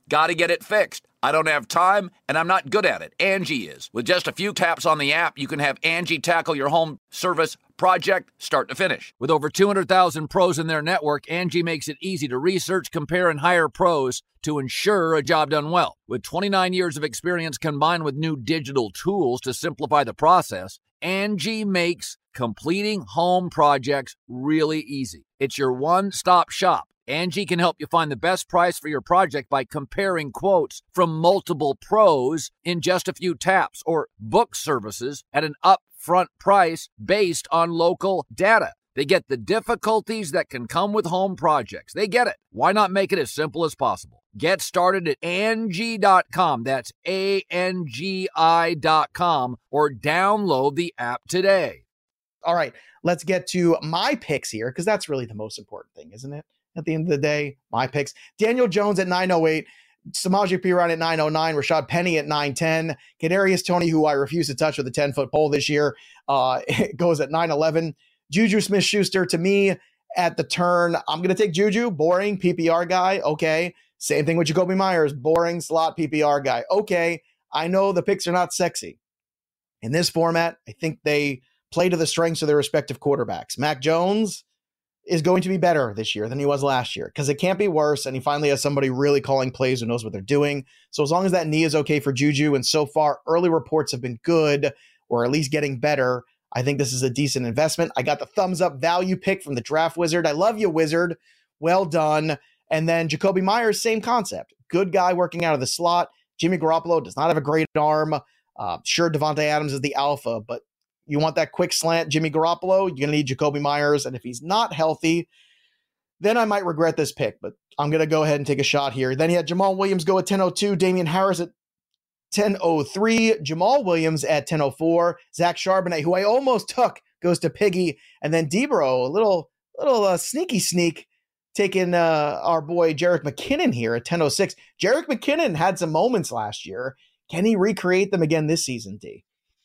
Gotta get it fixed. I don't have time, and I'm not good at it. Angie is. With just a few taps on the app, you can have Angie tackle your home service project start to finish. With over two hundred thousand pros in their network, Angie makes it easy to research, compare, and hire pros to ensure a job done well. With twenty-nine years of experience combined with new digital tools to simplify the process, Angie makes completing home projects really easy. It's your one-stop shop. Angie can help you find the best price for your project by comparing quotes from multiple pros in just a few taps, or book services at an upfront price based on local data. They get the difficulties that can come with home projects. They get it. Why not make it as simple as possible? Get started at Angie dot com. That's A N G I dot com, or download the app today. All right, let's get to my picks here, because that's really the most important thing, isn't it? At the end of the day, my picks. Daniel Jones at nine oh eight, Samaje Perine at nine oh nine, Rashad Penny at nine ten, Kadarius Toney, who I refuse to touch with a ten-foot pole this year, uh, goes at nine eleven. Juju Smith-Schuster, to me, at the turn, I'm going to take Juju, boring, P P R guy, okay. Same thing with Jacoby Myers, boring, slot, P P R guy, okay. I know the picks are not sexy. In this format, I think they play to the strengths of their respective quarterbacks. Mac Jones is going to be better this year than he was last year, because it can't be worse, and he finally has somebody really calling plays who knows what they're doing. So as long as that knee is okay for Juju, and so far early reports have been good, or at least getting better, I think this is a decent investment. I got the thumbs up value pick from the Draft Wizard. I love you, Wizard. Well done. And then Jacoby Myers, same concept. Good guy working out of the slot. Jimmy Garoppolo does not have a great arm. Uh, sure, Devontae Adams is the alpha, but you want that quick slant, Jimmy Garoppolo, you're going to need Jacoby Myers. And if he's not healthy, then I might regret this pick, but I'm going to go ahead and take a shot here. Then he had Jamal Williams go at ten oh two, Damian Harris at ten oh three, Jamal Williams at ten oh four, Zach Charbonnet, who I almost took, goes to Piggy, and then Debro, a little, little uh, sneaky sneak, taking uh, our boy Jerick McKinnon here at ten oh six. Jerick McKinnon had some moments last year. Can he recreate them again this season, D?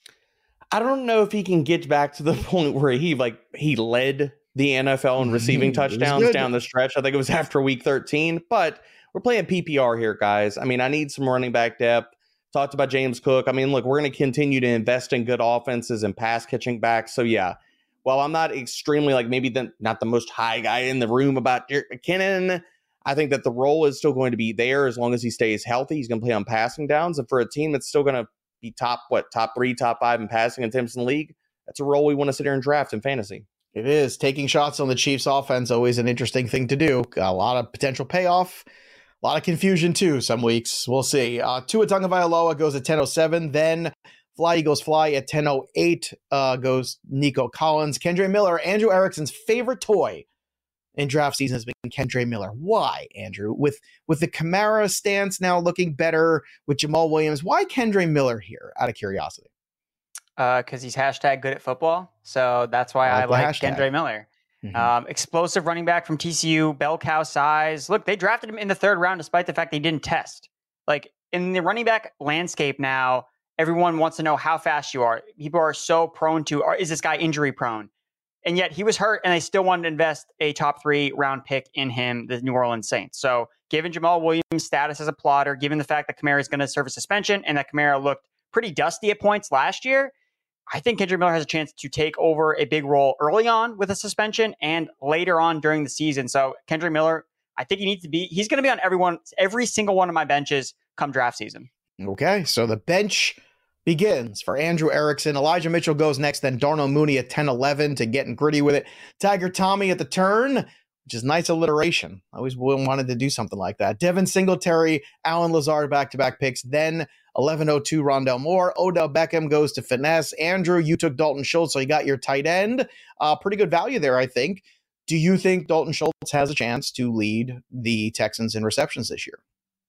I don't know if he can get back to the point where he like he led the N F L in receiving touchdowns down the stretch. I think it was after week thirteen, but we're playing P P R here, guys. I mean, I need some running back depth. Talked about James Cook. I mean, look, we're going to continue to invest in good offenses and pass catching backs. So yeah, while I'm not extremely like maybe the, not the most high guy in the room about Jerick McKinnon, I think that the role is still going to be there as long as he stays healthy. He's going to play on passing downs, and for a team that's still going to be top, what, top three, top five in passing attempts in the league, that's a role we want to sit here and draft in fantasy. It is. Taking shots on the Chiefs offense, always an interesting thing to do. Got a lot of potential payoff. A lot of confusion, too, some weeks. We'll see. Uh, Tua Tagovailoa goes at ten oh seven. Then Fly Eagles Fly at ten oh eight uh, goes Nico Collins. Kendre Miller, Andrew Erickson's favorite toy in draft season has been Kendre Miller. Why, Andrew? With with the Kamara stance now looking better with Jamal Williams, why Kendre Miller here, out of curiosity? Because uh, he's hashtag good at football. So that's why I, I like hashtag. Kendre Miller. Mm-hmm. Um, explosive running back from T C U, bell cow size. Look, they drafted him in the third round despite the fact they didn't test. Like, in the running back landscape now, everyone wants to know how fast you are. People are so prone to, or is this guy injury prone? And yet he was hurt, and they still wanted to invest a top three round pick in him, the New Orleans Saints. So given Jamal Williams' status as a plotter, given the fact that Kamara is going to serve a suspension and that Kamara looked pretty dusty at points last year, I think Kendre Miller has a chance to take over a big role early on with a suspension and later on during the season. So Kendre Miller, I think he needs to be, he's going to be on everyone, every single one of my benches come draft season. Okay, so the bench begins for Andrew Erickson. Elijah Mitchell goes next, then Darnell Mooney at ten eleven to getting gritty with it. Tiger Tommy at the turn, which is nice alliteration. I always wanted to do something like that. Devin Singletary, Alan Lazard back-to-back picks, then eleven oh two Rondell Moore. Odell Beckham goes to finesse. Andrew, you took Dalton Schultz, so you got your tight end. Uh, pretty good value there, I think. Do you think Dalton Schultz has a chance to lead the Texans in receptions this year?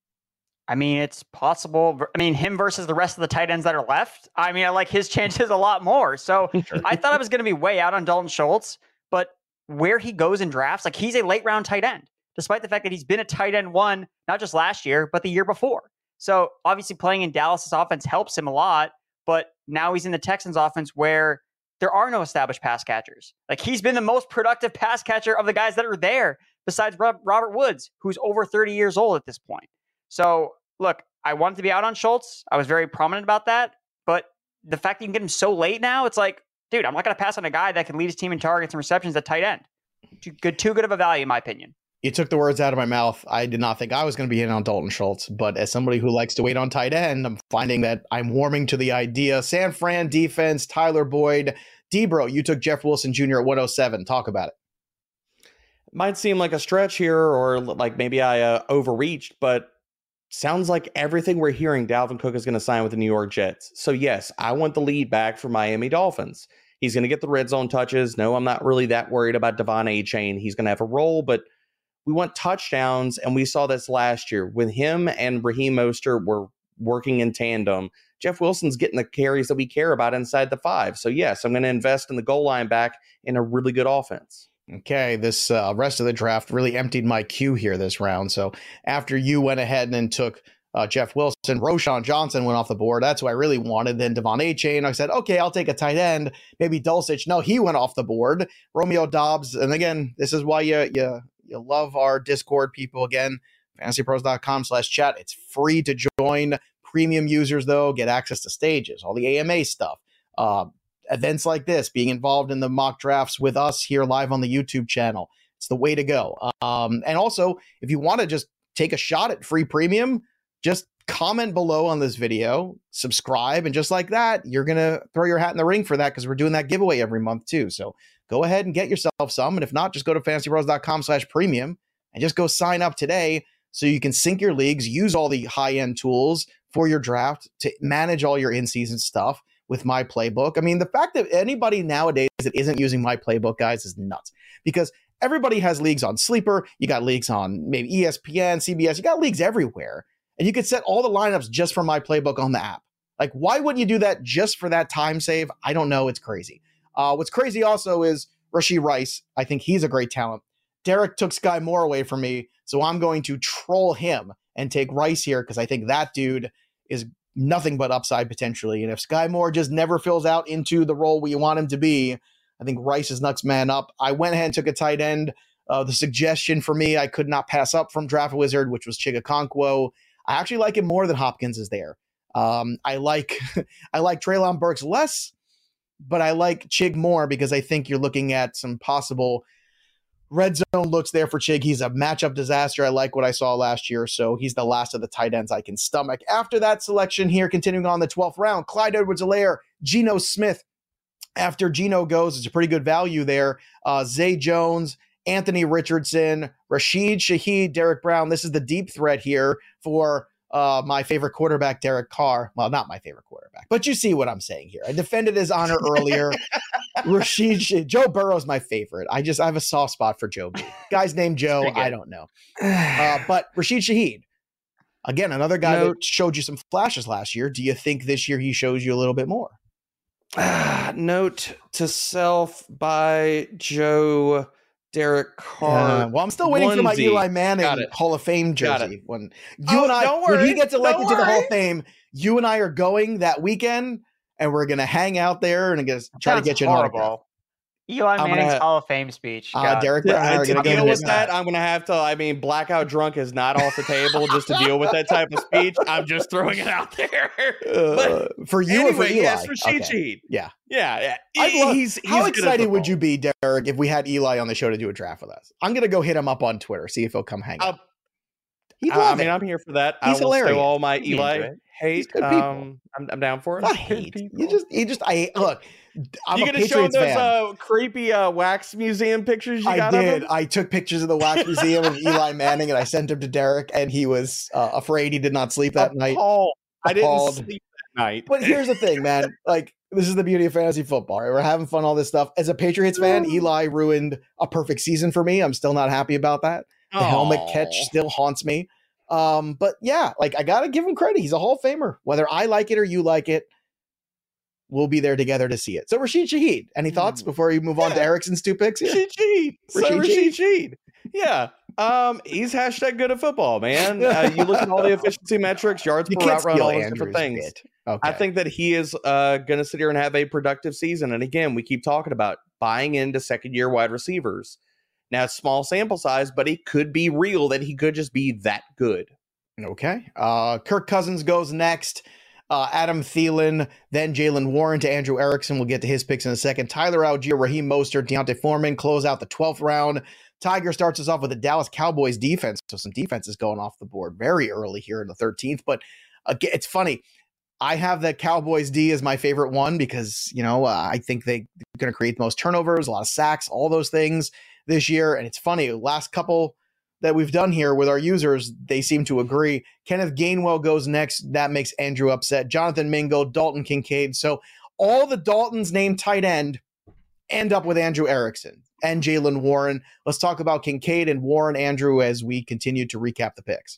I mean, it's possible. I mean, him versus the rest of the tight ends that are left. I mean, I like his chances a lot more. So I thought I was going to be way out on Dalton Schultz, but where he goes in drafts, like he's a late round tight end, despite the fact that he's been a tight end one, not just last year, but the year before. So obviously playing in Dallas's offense helps him a lot, but now he's in the Texans offense where there are no established pass catchers. Like he's been the most productive pass catcher of the guys that are there, besides Robert Woods, who's over thirty years old at this point. So look, I wanted to be out on Schultz. I was very prominent about that. But the fact that you can get him so late now, it's like, dude, I'm not going to pass on a guy that can lead his team in targets and receptions at tight end. Too good, too good of a value, in my opinion. You took the words out of my mouth. I did not think I was going to be in on Dalton Schultz, but as somebody who likes to wait on tight end, I'm finding that I'm warming to the idea. San Fran defense, Tyler Boyd, Debro, you took Jeff Wilson Junior at one oh seven. Talk about it. Might seem like a stretch here, or like maybe I uh, overreached, but sounds like everything we're hearing, Dalvin Cook is going to sign with the New York Jets. So yes, I want the lead back for Miami Dolphins. He's going to get the red zone touches. No, I'm not really that worried about Devon A-Chain. He's going to have a role, but we want touchdowns, and we saw this last year. When him and Raheem Mostert were working in tandem, Jeff Wilson's getting the carries that we care about inside the five. So yes, I'm going to invest in the goal line back in a really good offense. Okay, this uh, rest of the draft really emptied my queue here this round. So after you went ahead and then took uh, Jeff Wilson, Roschon Johnson went off the board. That's who I really wanted. Then Devon A-Chain. I said, okay, I'll take a tight end. Maybe Dulcich. No, he went off the board. Romeo Doubs. And again, this is why you you you love our Discord, people. Again, fantasypros.com slash chat. It's free to join. Premium users, though, get access to stages, all the A M A stuff. Uh, events like this, being involved in the mock drafts with us here live on the YouTube channel. It's the way to go. Um, and also, if you want to just take a shot at free premium, just comment below on this video, subscribe, and just like that, you're going to throw your hat in the ring for that because we're doing that giveaway every month too. So go ahead and get yourself some. And if not, just go to fantasypros.com slash premium and just go sign up today so you can sync your leagues, use all the high-end tools for your draft to manage all your in-season stuff with My Playbook. I mean, the fact that anybody nowadays that isn't using My Playbook, guys, is nuts because everybody has leagues on Sleeper. You got leagues on maybe E S P N, C B S. You got leagues everywhere. And you could set all the lineups just from My Playbook on the app. Like, why wouldn't you do that just for that time save? I don't know. It's crazy. Uh, what's crazy also is Rashee Rice. I think he's a great talent. Derek took Sky Moore away from me, so I'm going to troll him and take Rice here because I think that dude is nothing but upside potentially. And if Sky Moore just never fills out into the role we want him to be, I think Rice is next man up. I went ahead and took a tight end. Uh, the suggestion for me I could not pass up from Draft Wizard, which was Chigakonkwo. I actually like him more than Hopkins is there. Um, I like I like Treylon Burks less, but I like Chig more because I think you're looking at some possible red zone looks there for Chig. He's a matchup disaster. I like what I saw last year, so he's the last of the tight ends I can stomach. After that selection here, continuing on the twelfth round, Clyde Edwards-Helaire, Geno Smith. After Geno goes, it's a pretty good value there. Uh, Zay Jones, Anthony Richardson, Rashid Shaheed, Derek Brown. This is the deep threat here for uh, my favorite quarterback, Derek Carr. Well, not my favorite quarterback, but you see what I'm saying here. I defended his honor earlier. Rashid Shaheed. Joe Burrow's my favorite. I just I have a soft spot for Joe B. Guy's named Joe. I don't know. Uh, but Rashid Shaheed, again, another guy Note. that showed you some flashes last year. Do you think this year he shows you a little bit more? Ah, note to self by Joe Derek Carr. Uh, well, I'm still waiting onesie. for my Eli Manning Hall of Fame jersey. When you oh, and I, don't worry. when he gets elected to the Hall of Fame, you and I are going that weekend, and we're gonna hang out there and gonna try to get you an autograph. Eli Manning's gonna, Hall of Fame speech. Uh, Derek Brown. Yeah, to deal with that, I'm going to have to, I mean, blackout drunk is not off the table just to deal with that type of speech. I'm just throwing it out there. Uh, for you anyway, or for Eli? Yes, for Sheet Sheet. Yeah. Yeah. yeah. Love, he's, he's how excited would you be, Derek, if we had Eli on the show to do a draft with us? I'm going to go hit him up on Twitter, see if he'll come hang out. Uh, I mean, I'm here for that. He's I will hilarious. all my Eli hate. Um, I'm, I'm down for it. I hate. You just, you just, I look. I'm you a gonna show Patriots those fan. uh, creepy uh, wax museum pictures you I got did. of him? I took pictures of the wax museum of Eli Manning and I sent them to Derek, and he was uh, afraid he did not sleep that night. Appalled. I didn't Appalled. sleep that night. But here's the thing, man. Like, this is the beauty of fantasy football. Right? We're having fun, all this stuff. As a Patriots fan, Eli ruined a perfect season for me. I'm still not happy about that. The Aww. helmet catch still haunts me. Um, but yeah, like I gotta give him credit. He's a Hall of Famer. Whether I like it or you like it, we'll be there together to see it. So Rashid Shaheed, any thoughts before you move on yeah. to Erickson's two picks? Rashid Shaheed. So Rashid Rashid Shaheed. Yeah. Um, he's hashtag good at football, man. Uh, you look at all the efficiency metrics, yards you per route run, all those different things. Okay. I think that he is uh, going to sit here and have a productive season. And again, we keep talking about buying into second year wide receivers. Now, it's small sample size, but it could be real that he could just be that good. Okay. Uh, Kirk Cousins goes next. Uh, Adam Thielen, then Jalen Warren to Andrew Erickson. We'll get to his picks in a second. Tyler Algier, Raheem Mostert, Deontay Foreman close out the twelfth round. Tiger starts us off with the Dallas Cowboys defense. So some defense is going off the board very early here in the thirteenth. But again, it's funny. I have the Cowboys D as my favorite one because, you know, uh, I think they're going to create the most turnovers, a lot of sacks, all those things this year. And it's funny, last couple that we've done here with our users, they seem to agree. Kenneth Gainwell goes next. That makes Andrew upset. Jonathan Mingo, Dalton Kincaid. So all the Daltons named tight end end up with Andrew Erickson and Jalen Warren. Let's talk about Kincaid and Warren, Andrew, as we continue to recap the picks.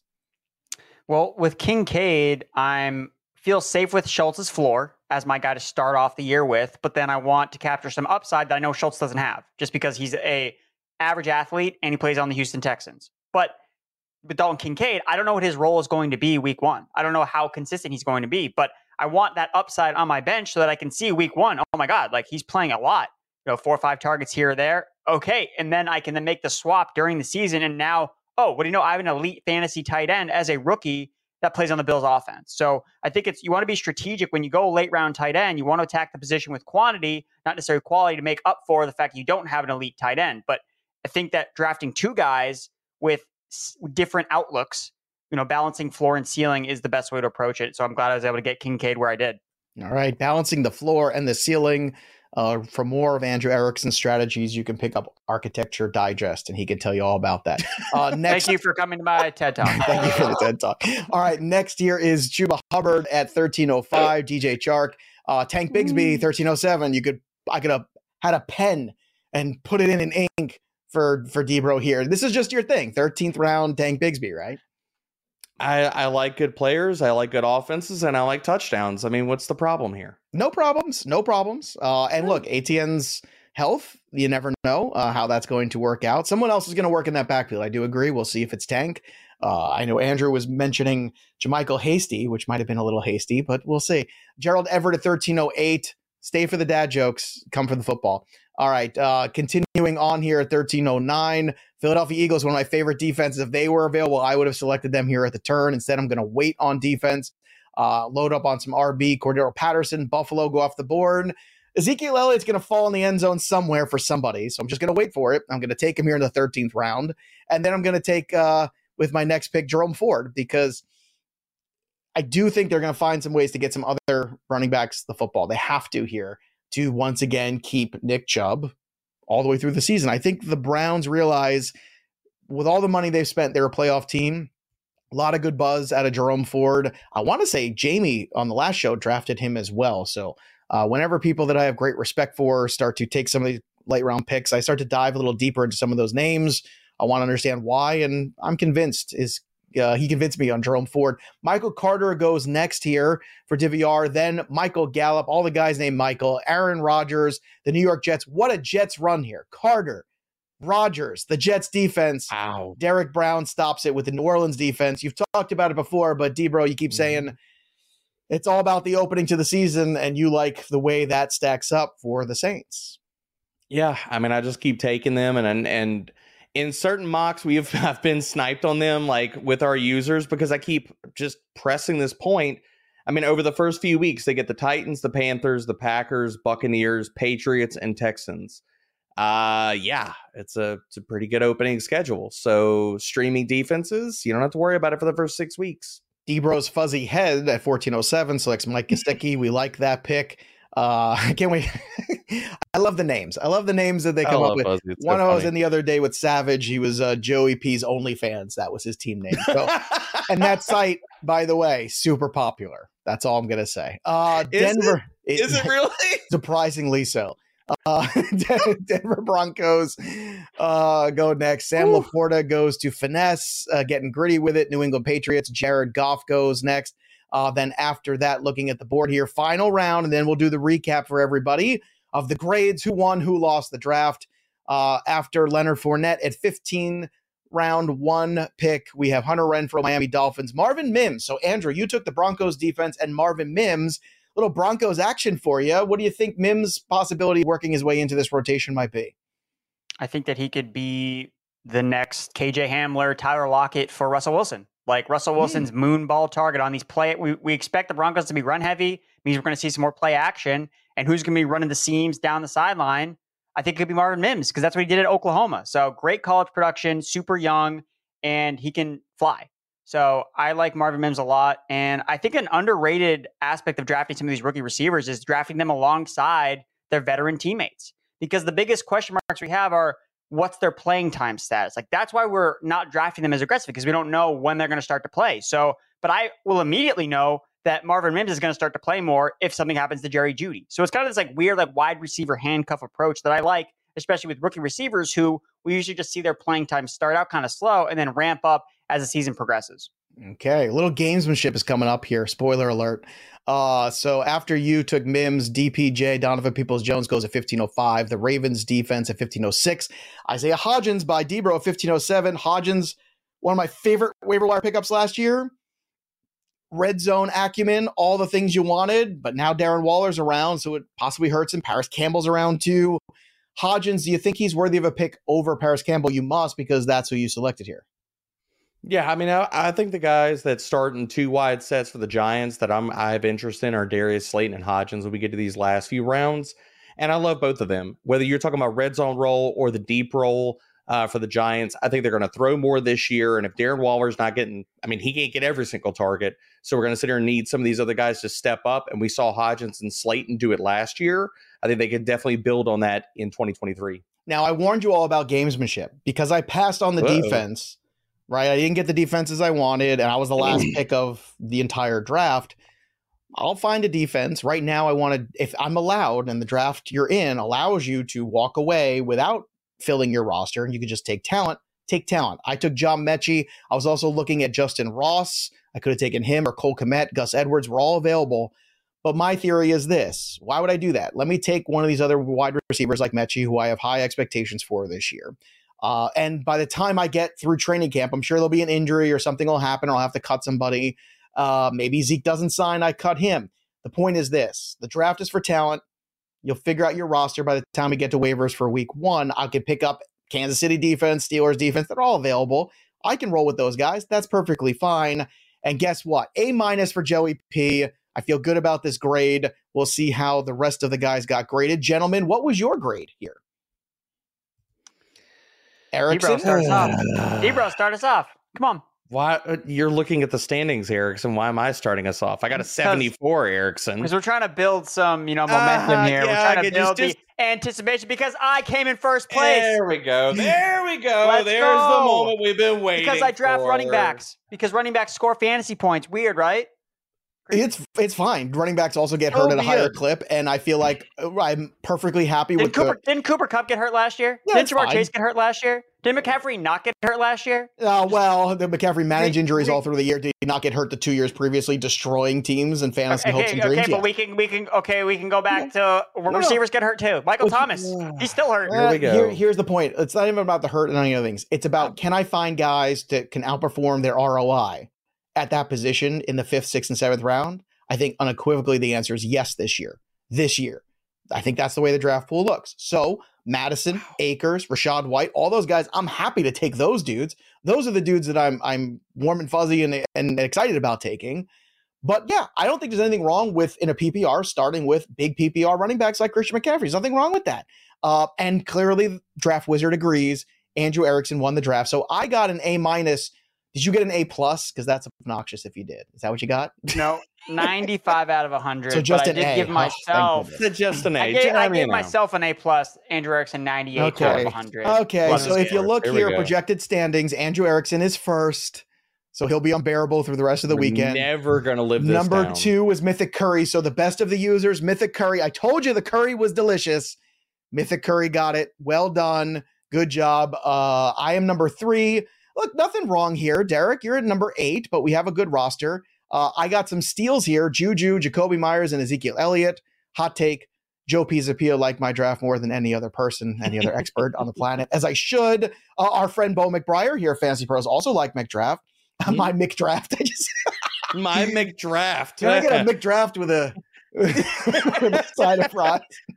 Well, with Kincaid, I'm feel safe with Schultz's floor as my guy to start off the year with, but then I want to capture some upside that I know Schultz doesn't have, just because he's a average athlete and he plays on the Houston Texans. But with Dalton Kincaid, I don't know what his role is going to be week one. I don't know how consistent he's going to be, but I want that upside on my bench so that I can see week one. Oh my God, like he's playing a lot, you know, four or five targets here or there. Okay. And then I can then make the swap during the season. And now, oh, what do you know? I have an elite fantasy tight end as a rookie that plays on the Bills offense. So I think it's, you want to be strategic when you go late round tight end. You want to attack the position with quantity, not necessarily quality, to make up for the fact that you don't have an elite tight end. But I think that drafting two guys with different outlooks, you know, balancing floor and ceiling is the best way to approach it. So I'm glad I was able to get Kincaid where I did. All right. Balancing the floor and the ceiling. Uh, for more of Andrew Erickson's strategies, you can pick up Architecture Digest, and he can tell you all about that. Uh, next, Thank you for coming to my TED Talk. Thank you for the TED Talk. All right, next year is Chuba Hubbard at thirteen oh five, D J Chark, uh, Tank Bigsby, thirteen oh seven. You could, I could have had a pen and put it in an ink for, for Debro here. This is just your thing, thirteenth round Tank Bigsby, right? I, I like good players. I like good offenses, and I like touchdowns. I mean, what's the problem here? No problems. No problems. Uh, and look, A T N's health, you never know uh, how that's going to work out. Someone else is going to work in that backfield. I do agree. We'll see if it's Tank. Uh, I know Andrew was mentioning JaMychal Hasty, which might have been a little hasty, but we'll see. Gerald Everett at thirteen oh eight. Stay for the dad jokes. Come for the football. All right. Uh, continuing on here at thirteen oh nine. Philadelphia Eagles, one of my favorite defenses. If they were available, I would have selected them here at the turn. Instead, I'm going to wait on defense, uh, load up on some R B. Cordero Patterson, Buffalo go off the board. Ezekiel Elliott's going to fall in the end zone somewhere for somebody, so I'm just going to wait for it. I'm going to take him here in the thirteenth round, and then I'm going to take, uh, with my next pick, Jerome Ford, because I do think they're going to find some ways to get some other running backs the football. They have to here to once again keep Nick Chubb all the way through the season. I think the Browns realize with all the money they've spent, they're a playoff team. A lot of good buzz out of Jerome Ford. I want to say Jamie on the last show drafted him as well. So uh, whenever people that I have great respect for start to take some of these late round picks, I start to dive a little deeper into some of those names. I want to understand why, and I'm convinced is uh, he convinced me on Jerome Ford. Michael Carter goes next here for D V R, then Michael Gallup, all the guys named Michael, Aaron Rodgers, the New York Jets. What a Jets run here. Carter, Rodgers, the Jets defense. Wow. Derek Brown stops it with the New Orleans defense. You've talked about it before, but D-Bro, you keep mm-hmm. saying it's all about the opening to the season, and you like the way that stacks up for the Saints. Yeah, I mean, I just keep taking them, and and, and in certain mocks, we have have been sniped on them, like with our users, because I keep just pressing this point. I mean, over the first few weeks, they get the Titans, the Panthers, the Packers, Buccaneers, Patriots, and Texans. Uh, yeah, it's a it's a pretty good opening schedule. So streaming defenses, you don't have to worry about it for the first six weeks. D-Bro's fuzzy head at fourteen oh seven selects Mike Gesicki. We like that pick. Uh, can't wait. I love the names. I love the names that they come up with. One so I was in the other day with Savage. He was uh, Joey P's OnlyFans. That was his team name. So, and that site, by the way, super popular. That's all I'm gonna say. Uh, Denver is it, is it really? Surprisingly so. Uh, Denver Broncos uh, go next. Sam Ooh. Laporta goes to Finesse, uh, getting gritty with it. New England Patriots. Jared Goff goes next. Uh, then after that, looking at the board here, final round, and then we'll do the recap for everybody of the grades, who won, who lost the draft. Uh, after Leonard Fournette at fifteen, round one pick, we have Hunter Renfrow, Miami Dolphins, Marvin Mims. So, Andrew, you took the Broncos defense and Marvin Mims. Little Broncos action for you. What do you think Mims' possibility of working his way into this rotation might be? I think that he could be the next K J Hamler, Tyler Lockett for Russell Wilson. like Russell Wilson's mm. moon ball target on these play. We, we expect the Broncos to be run heavy, means we're going to see some more play action. And who's going to be running the seams down the sideline? I think it could be Marvin Mims because that's what he did at Oklahoma. So great college production, super young, and he can fly. So I like Marvin Mims a lot. And I think an underrated aspect of drafting some of these rookie receivers is drafting them alongside their veteran teammates. Because the biggest question marks we have are, what's their playing time status? Like, that's why we're not drafting them as aggressive, because we don't know when they're going to start to play. So, but I will immediately know that Marvin Mims is going to start to play more if something happens to Jerry Jeudy. So it's kind of this like weird, like wide receiver handcuff approach that I like, especially with rookie receivers who we usually just see their playing time start out kind of slow and then ramp up as the season progresses. Okay, a little gamesmanship is coming up here. Spoiler alert. Uh, so after you took Mims, D P J, Donovan Peoples-Jones goes at fifteen oh five. The Ravens defense at fifteen oh six. Isaiah Hodgins by Debro at fifteen oh seven. Hodgins, one of my favorite waiver wire pickups last year. Red zone acumen, all the things you wanted, but now Darren Waller's around, so it possibly hurts him. Paris Campbell's around too. Hodgins, do you think he's worthy of a pick over Paris Campbell? You must, because that's who you selected here. Yeah, I mean, I, I think the guys that start in two wide sets for the Giants that I'm I have interest in are Darius Slayton and Hodgins when we get to these last few rounds. And I love both of them. Whether you're talking about red zone roll or the deep roll uh, for the Giants, I think they're going to throw more this year. And if Darren Waller's not getting, I mean, he can't get every single target. So we're going to sit here and need some of these other guys to step up. And we saw Hodgins and Slayton do it last year. I think they could definitely build on that in twenty twenty-three. Now, I warned you all about gamesmanship because I passed on the Uh-oh. defense. Right, I didn't get the defenses I wanted, and I was the last pick of the entire draft. I'll find a defense. Right now, I want to, if I'm allowed, and the draft you're in allows you to walk away without filling your roster, and you can just take talent, take talent. I took John Mechie. I was also looking at Justin Ross. I could have taken him or Cole Kmet, Gus Edwards. We're all available. But my theory is this. Why would I do that? Let me take one of these other wide receivers like Mechie, who I have high expectations for this year. Uh, and by the time I get through training camp, I'm sure there'll be an injury or something will happen. Or I'll have to cut somebody. Uh, maybe Zeke doesn't sign. I cut him. The point is this. The draft is for talent. You'll figure out your roster by the time we get to waivers for week one. I can pick up Kansas City defense, Steelers defense. They're all available. I can roll with those guys. That's perfectly fine. And guess what? A minus for Joey P. I feel good about this grade. We'll see how the rest of the guys got graded. Gentlemen, what was your grade here? Erickson? Debro, start us off. Debro, start us off. Come on. Why you're looking at the standings, Erickson? Why am I starting us off? I got a seventy-four, Erickson. Because we're trying to build some, you know, momentum uh, here. Yeah, we're trying to build just, the anticipation because I came in first place. There we go. There we go. Let's There's go. the moment we've been waiting Because I draft for. running backs. Because running backs score fantasy points. Weird, right? It's it's fine. Running backs also get hurt oh, at a higher clip, and I feel like I'm perfectly happy didn't with Cooper, the... Didn't Cooper Kupp get hurt last year? Yeah, didn't Jamar Chase get hurt last year? Did McCaffrey not get hurt last year? Uh, well, the McCaffrey managed injuries all through the year. Did he not get hurt the two years previously, destroying teams and fantasy okay, hopes and okay, dreams? Okay, yeah. but we can we can okay we can go back to receivers get hurt too. Michael well, Thomas, yeah. he's still hurt. Uh, Here we go. Here, here's the point. It's not even about the hurt and any other things. It's about can I find guys that can outperform their R O I at that position in the fifth, sixth, and seventh round? I think unequivocally the answer is yes this year. This year. I think that's the way the draft pool looks. So Madison, Akers, Rashad White, all those guys, I'm happy to take those dudes. Those are the dudes that I'm I'm warm and fuzzy and, and excited about taking. But yeah, I don't think there's anything wrong with, in a P P R, starting with big P P R running backs like Christian McCaffrey. There's nothing wrong with that. Uh, and clearly, Draft Wizard agrees. Andrew Erickson won the draft. So I got an A minus. Did you get an A plus? Because that's obnoxious if you did. Is that what you got? No, ninety-five out of one hundred. So just but an I did A. give myself. Oh, just an A. I gave, I gave know. myself an A plus. Andrew Erickson, ninety-eight okay. out of one hundred. Okay, Plus so if you look here, here, projected standings, Andrew Erickson is first. So he'll be unbearable through the rest of the We're weekend. Never going to live this Number down. two is Mythic Curry. So the best of the users, Mythic Curry. I told you the curry was delicious. Mythic Curry got it. Well done. Good job. Uh, I am number three. Look, nothing wrong here, Derek. You're at number eight, but we have a good roster. Uh, I got some steals here. Juju, Jacoby Myers, and Ezekiel Elliott. Hot take. Joe Pisapia liked my draft more than any other person, any other expert on the planet, as I should. Uh, our friend Bo McBriar here at Fantasy Pros also liked McDraft. Mm-hmm. My McDraft. I just my McDraft. Can I get a McDraft with a, with a side of fries?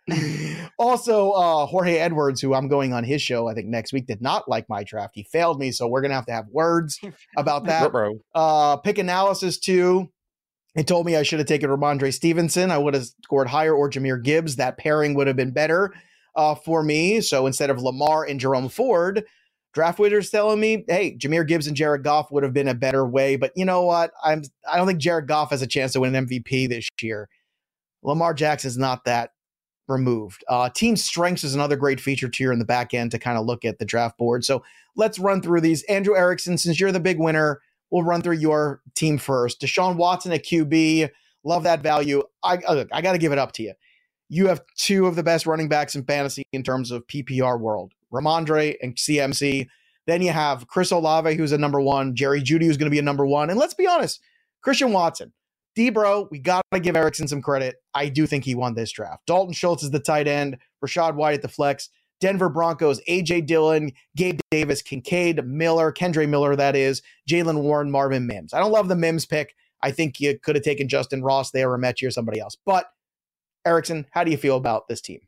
Also, uh, Jorge Edwards, who I'm going on his show, I think next week, did not like my draft. He failed me, so we're going to have to have words about that. Uh, pick analysis, too. It told me I should have taken Ramondre Stevenson. I would have scored higher, or Jahmyr Gibbs. That pairing would have been better uh, for me. So instead of Lamar and Jerome Ford, Draft Wizards telling me, hey, Jahmyr Gibbs and Jared Goff would have been a better way. But you know what? I'm, I don't think Jared Goff has a chance to win an M V P this year. Lamar Jackson's not that removed. Uh, team strengths is another great feature tier in the back end to kind of look at the draft board. So let's run through these. Andrew Erickson, since you're the big winner, we'll run through your team first. Deshaun Watson at Q B. Love that value. I, look, I got to give it up to you. You have two of the best running backs in fantasy in terms of P P R world, Ramondre and C M C. Then you have Chris Olave, who's a number one, Jerry Jeudy, who's going to be a number one. And let's be honest, Christian Watson. D-Bro, we got to give Erickson some credit. I do think he won this draft. Dalton Schultz is the tight end. Rachaad White at the flex. Denver Broncos, A J Dillon, Gabe Davis, Kincaid, Miller, Kendre Miller, that is, Jaylen Warren, Marvin Mims. I don't love the Mims pick. I think you could have taken Justin Ross there or Mechie or somebody else. But, Erickson, how do you feel about this team?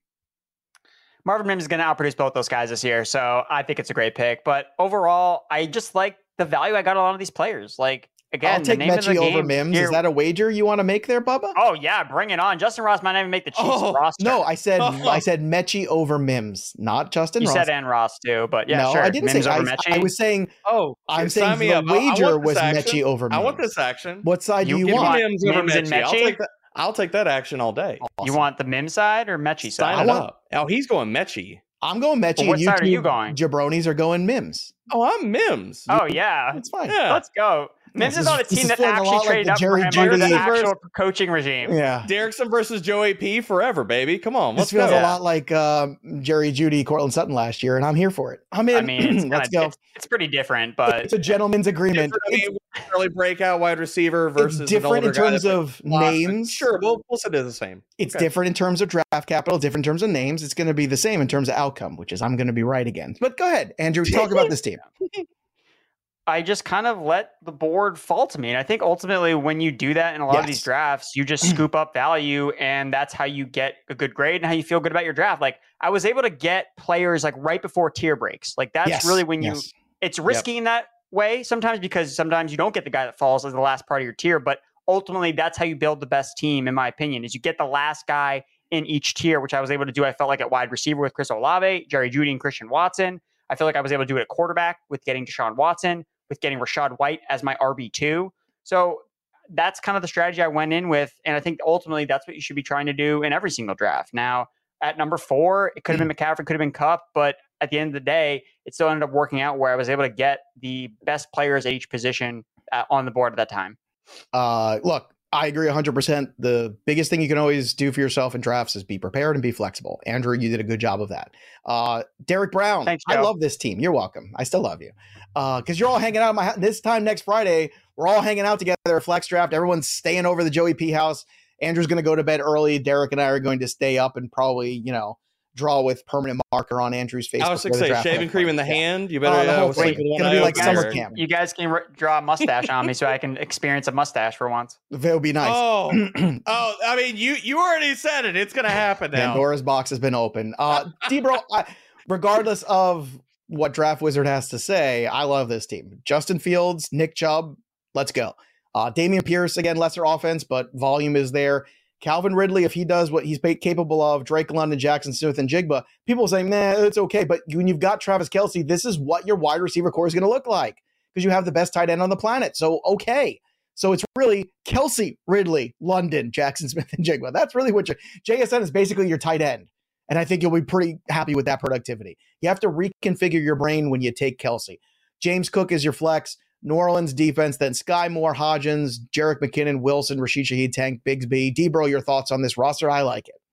Marvin Mims is going to outproduce both those guys this year, so I think it's a great pick. But overall, I just like the value I got on a lot of these players. Like, Again, I'll take Mechie over Mims. Here. Is that a wager you want to make there, Bubba? Oh yeah, bring it on. Justin Ross might not even make the Chiefs oh, roster. No, I said oh. I said Mechie over Mims, not Justin you Ross. You said and Ross too, but yeah, no, sure. I didn't Mims say over I, Mechie. I was saying. Oh, I'm saying the up. wager was Mechie over Mims. I want this action. What side you, do you, you want? want Mims, Mims over Mechie. and Mechie? I'll take that. I'll take that action all day. Awesome. You want the Mims side or Mechie side? Sign it want, up. Oh, he's going Mechie. I'm going Mechie. Well, what and side you are you going? Jabronis are going Mims. Oh, I'm Mims. Oh yeah, that's fine. Yeah. Let's go. Mims is on a team that actually traded up for him under the actual coaching regime. Yeah. Derrickson versus Joe A P forever, baby. Come on, let's this feels go. a lot like uh, Jerry Jeudy, Cortland Sutton last year, and I'm here for it. I'm in. I mean, it's let's kinda, go. It's, it's pretty different, but it's a gentleman's agreement. I mean, early breakout wide receiver versus it's different an in terms of names. Sure, we'll, we'll say they're the same. It's okay. different in terms of draft capital, different in terms of names. It's going to be the same in terms of outcome, which is I'm going to be right again. But go ahead, Andrew, talk about this team. I just kind of let the board fall to me. And I think ultimately when you do that in a lot yes. of these drafts, you just scoop up value and that's how you get a good grade and how you feel good about your draft. Like I was able to get players like right before tier breaks. Like that's yes. really when you, yes. it's risky yep. in that way sometimes because sometimes you don't get the guy that falls as the last part of your tier, but ultimately that's how you build the best team in my opinion is you get the last guy in each tier, which I was able to do. I felt like at wide receiver with Chris Olave, Jerry Jeudy and Christian Watson. I feel like I was able to do it at quarterback with getting Deshaun Watson, with getting Rachaad White as my R B two. So that's kind of the strategy I went in with. And I think ultimately that's what you should be trying to do in every single draft. Now, at number four, it could have been McCaffrey, could have been Kupp, but at the end of the day, it still ended up working out where I was able to get the best players at each position uh, on the board at that time. Uh, look, I agree one hundred percent. The biggest thing you can always do for yourself in drafts is be prepared and be flexible. Andrew, you did a good job of that. Uh, Derek Brown, Thanks, I love this team. You're welcome. I still love you. Because uh, you're all hanging out at my house. This time next Friday, we're all hanging out together at Flex Draft. Everyone's staying over the Joey P house. Andrew's going to go to bed early. Derek and I are going to stay up and probably, you know, draw with permanent marker on Andrew's face. I was going to say, shaving cream in the yeah. hand. You better uh, uh, sleep with one It's going to be like guys, summer camp. You guys can r- draw a mustache on me so I can experience a mustache for once. It'll be nice. Oh, oh I mean, you you already said it. It's going to happen now. Pandora's box has been opened. Uh, D-Bro, I, regardless of what Draft Wizard has to say, I love this team. Justin Fields, Nick Chubb, let's go. Uh, Damian Pierce, again, lesser offense, but volume is there. Calvin Ridley, if he does what he's capable of, Drake London, Jackson Smith, and Jigba, people say, nah, it's okay. But when you've got Travis Kelce, this is what your wide receiver core is going to look like because you have the best tight end on the planet. So, okay. So it's really Kelce, Ridley, London, Jackson Smith, and Jigba. That's really what your J S N is basically your tight end. And I think you'll be pretty happy with that productivity. You have to reconfigure your brain when you take Kelce. James Cook is your flex. New Orleans defense, then Sky Moore, Hodgins, Jerick McKinnon, Wilson, Rashid Shaheed, Tank, Bigsby. D-Bro, your thoughts on this roster? I like it.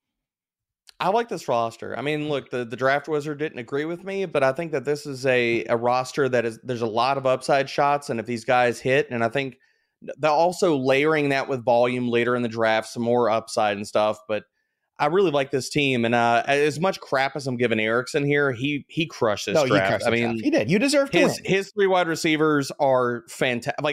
I like this roster. I mean, look, the, the draft wizard didn't agree with me, but I think that this is a, a roster that is, there's a lot of upside shots. And if these guys hit, and I think they're also layering that with volume later in the draft, some more upside and stuff. But I really like this team. And uh, as much crap as I'm giving Erickson here, he he crushed this no, draft. I mean, draft. he did. You deserve to his, win. His three wide receivers are fantastic. Like,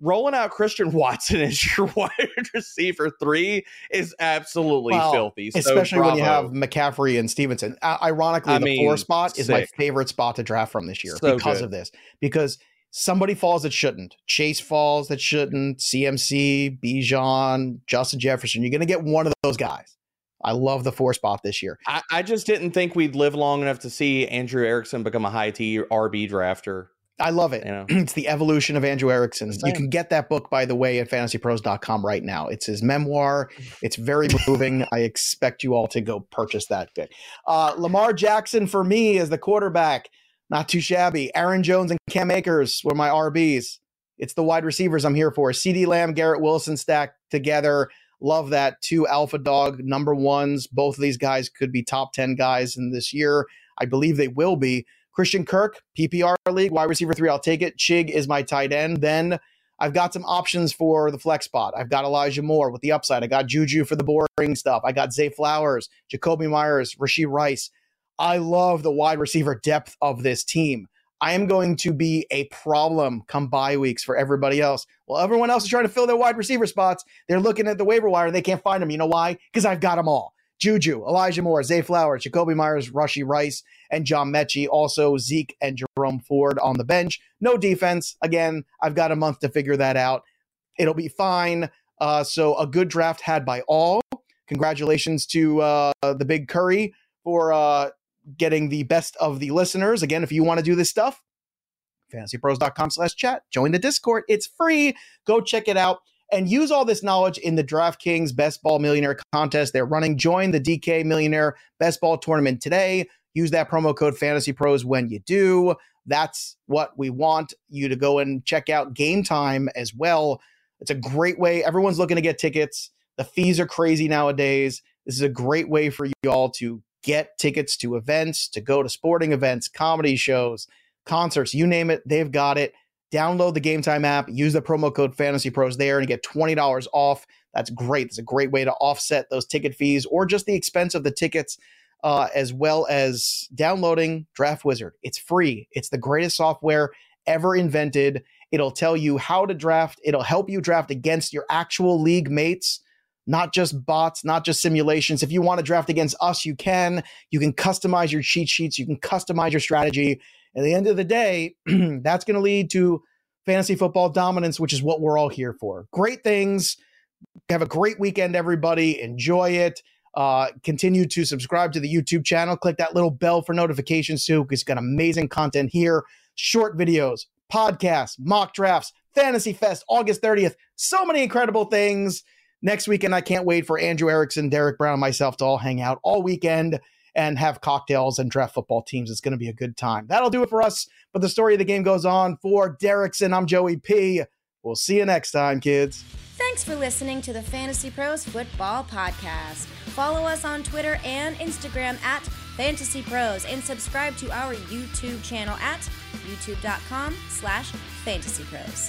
rolling out Christian Watson as your wide receiver three is absolutely well, filthy. So especially when you have bravo. McCaffrey and Stevenson. Uh, ironically, I the mean, four spot is my sick. favorite spot to draft from this year So because good. of this. Because somebody falls that shouldn't. Chase falls that shouldn't. C M C, Bijan, Justin Jefferson. You're going to get one of those guys. I love the four spot this year. I, I just didn't think we'd live long enough to see Andrew Erickson become a high T R B drafter. I love it. You know? It's the evolution of Andrew Erickson. Same. You can get that book, by the way, at fantasy pros dot com right now. It's his memoir. It's very moving. I expect you all to go purchase that book. Uh, Lamar Jackson for me as the quarterback. Not too shabby. Aaron Jones and Cam Akers were my R Bs. It's the wide receivers I'm here for. CeeDee Lamb, Garrett Wilson stacked together. Love that. Two alpha dog number ones. Both of these guys could be top ten guys in this year. I believe they will be. Christian Kirk, P P R league, wide receiver three, I'll take it. Chig is my tight end. Then I've got some options for the flex spot. I've got Elijah Moore with the upside. I got Juju for the boring stuff. I got Zay Flowers, Jacoby Myers, Rashee Rice. I love the wide receiver depth of this team. I am going to be a problem come bye weeks for everybody else. Well, everyone else is trying to fill their wide receiver spots. They're looking at the waiver wire and they can't find them. You know why? Because I've got them all. Juju, Elijah Moore, Zay Flowers, Jacoby Myers, Rashee Rice, and John Mechie. Also, Zeke and Jerome Ford on the bench. No defense. Again, I've got a month to figure that out. It'll be fine. Uh, so a good draft had by all. Congratulations to uh, the Big Curry for uh, getting the best of the listeners. Again, if you want to do this stuff, fantasy pros dot com slash chat. Join the Discord. It's free. Go check it out. And use all this knowledge in the DraftKings Best Ball Millionaire contest they're running. Join the D K Millionaire Best Ball Tournament today. Use that promo code FantasyPros when you do. That's what we want you to go and check out Game Time as well. It's a great way. Everyone's looking to get tickets. The fees are crazy nowadays. This is a great way for you all to get tickets to events, to go to sporting events, comedy shows, concerts, you name it, they've got it. Download the Game Time app, use the promo code FantasyPros there, and get twenty dollars off. That's great. It's a great way to offset those ticket fees or just the expense of the tickets, uh, as well as downloading Draft Wizard. It's free. It's the greatest software ever invented. It'll tell you how to draft. It'll help you draft against your actual league mates, not just bots, not just simulations. If you want to draft against us, you can. You can customize your cheat sheets. You can customize your strategy. At the end of the day, that's going to lead to fantasy football dominance, which is what we're all here for. Great things. Have a great weekend, everybody. Enjoy it. Uh, continue to subscribe to the YouTube channel. Click that little bell for notifications too, because it's got amazing content here. Short videos, podcasts, mock drafts, Fantasy Fest, August thirtieth. So many incredible things. Next weekend, I can't wait for Andrew Erickson, Derek Brown, and myself to all hang out all weekend and have cocktails and draft football teams. It's going to be a good time. That'll do it for us. But the story of the game goes on. For Derrickson, I'm Joey P. We'll see you next time, kids. Thanks for listening to the Fantasy Pros Football Podcast. Follow us on Twitter and Instagram at Fantasy Pros and subscribe to our YouTube channel at youtube.com slash Fantasy Pros.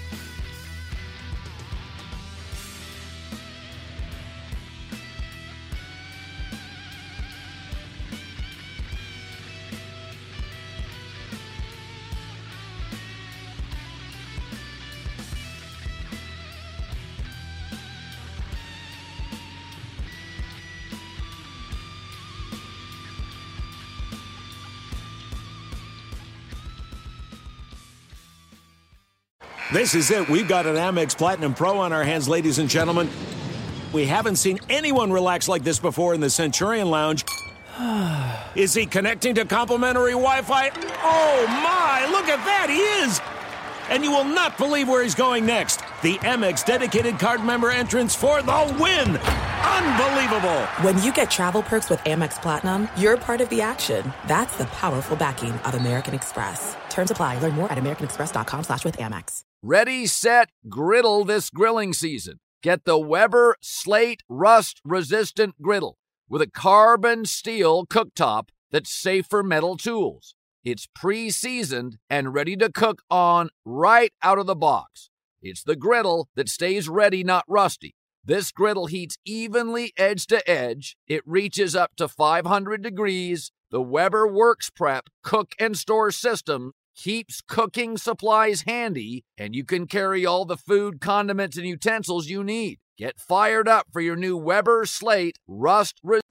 This is it. We've got an Amex Platinum Pro on our hands, ladies and gentlemen. We haven't seen anyone relax like this before in the Centurion Lounge. Is he connecting to complimentary Wi-Fi? Oh, my. Look at that. He is. And you will not believe where he's going next. The Amex dedicated card member entrance for the win. Unbelievable. When you get travel perks with Amex Platinum, you're part of the action. That's the powerful backing of American Express. Terms apply. Learn more at americanexpress.com slash with Amex. Ready, set, griddle this grilling season. Get the Weber Slate Rust Resistant Griddle with a carbon steel cooktop that's safe for metal tools. It's pre-seasoned and ready to cook on right out of the box. It's the griddle that stays ready, not rusty. This griddle heats evenly edge to edge. It reaches up to five hundred degrees. The Weber Works Prep cook and store system keeps cooking supplies handy, and you can carry all the food, condiments, and utensils you need. Get fired up for your new Weber Slate Rust Resistant.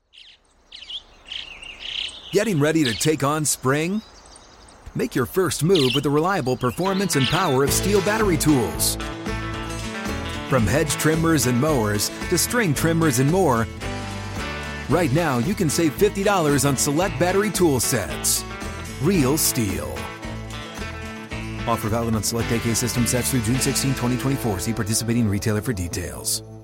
Getting ready to take on spring? Make your first move with the reliable performance and power of Steel battery tools. From hedge trimmers and mowers to string trimmers and more, right now you can save fifty dollars on select battery tool sets. Real Steel. Offer valid on select A K system sets through June sixteenth, twenty twenty-four. See participating retailer for details.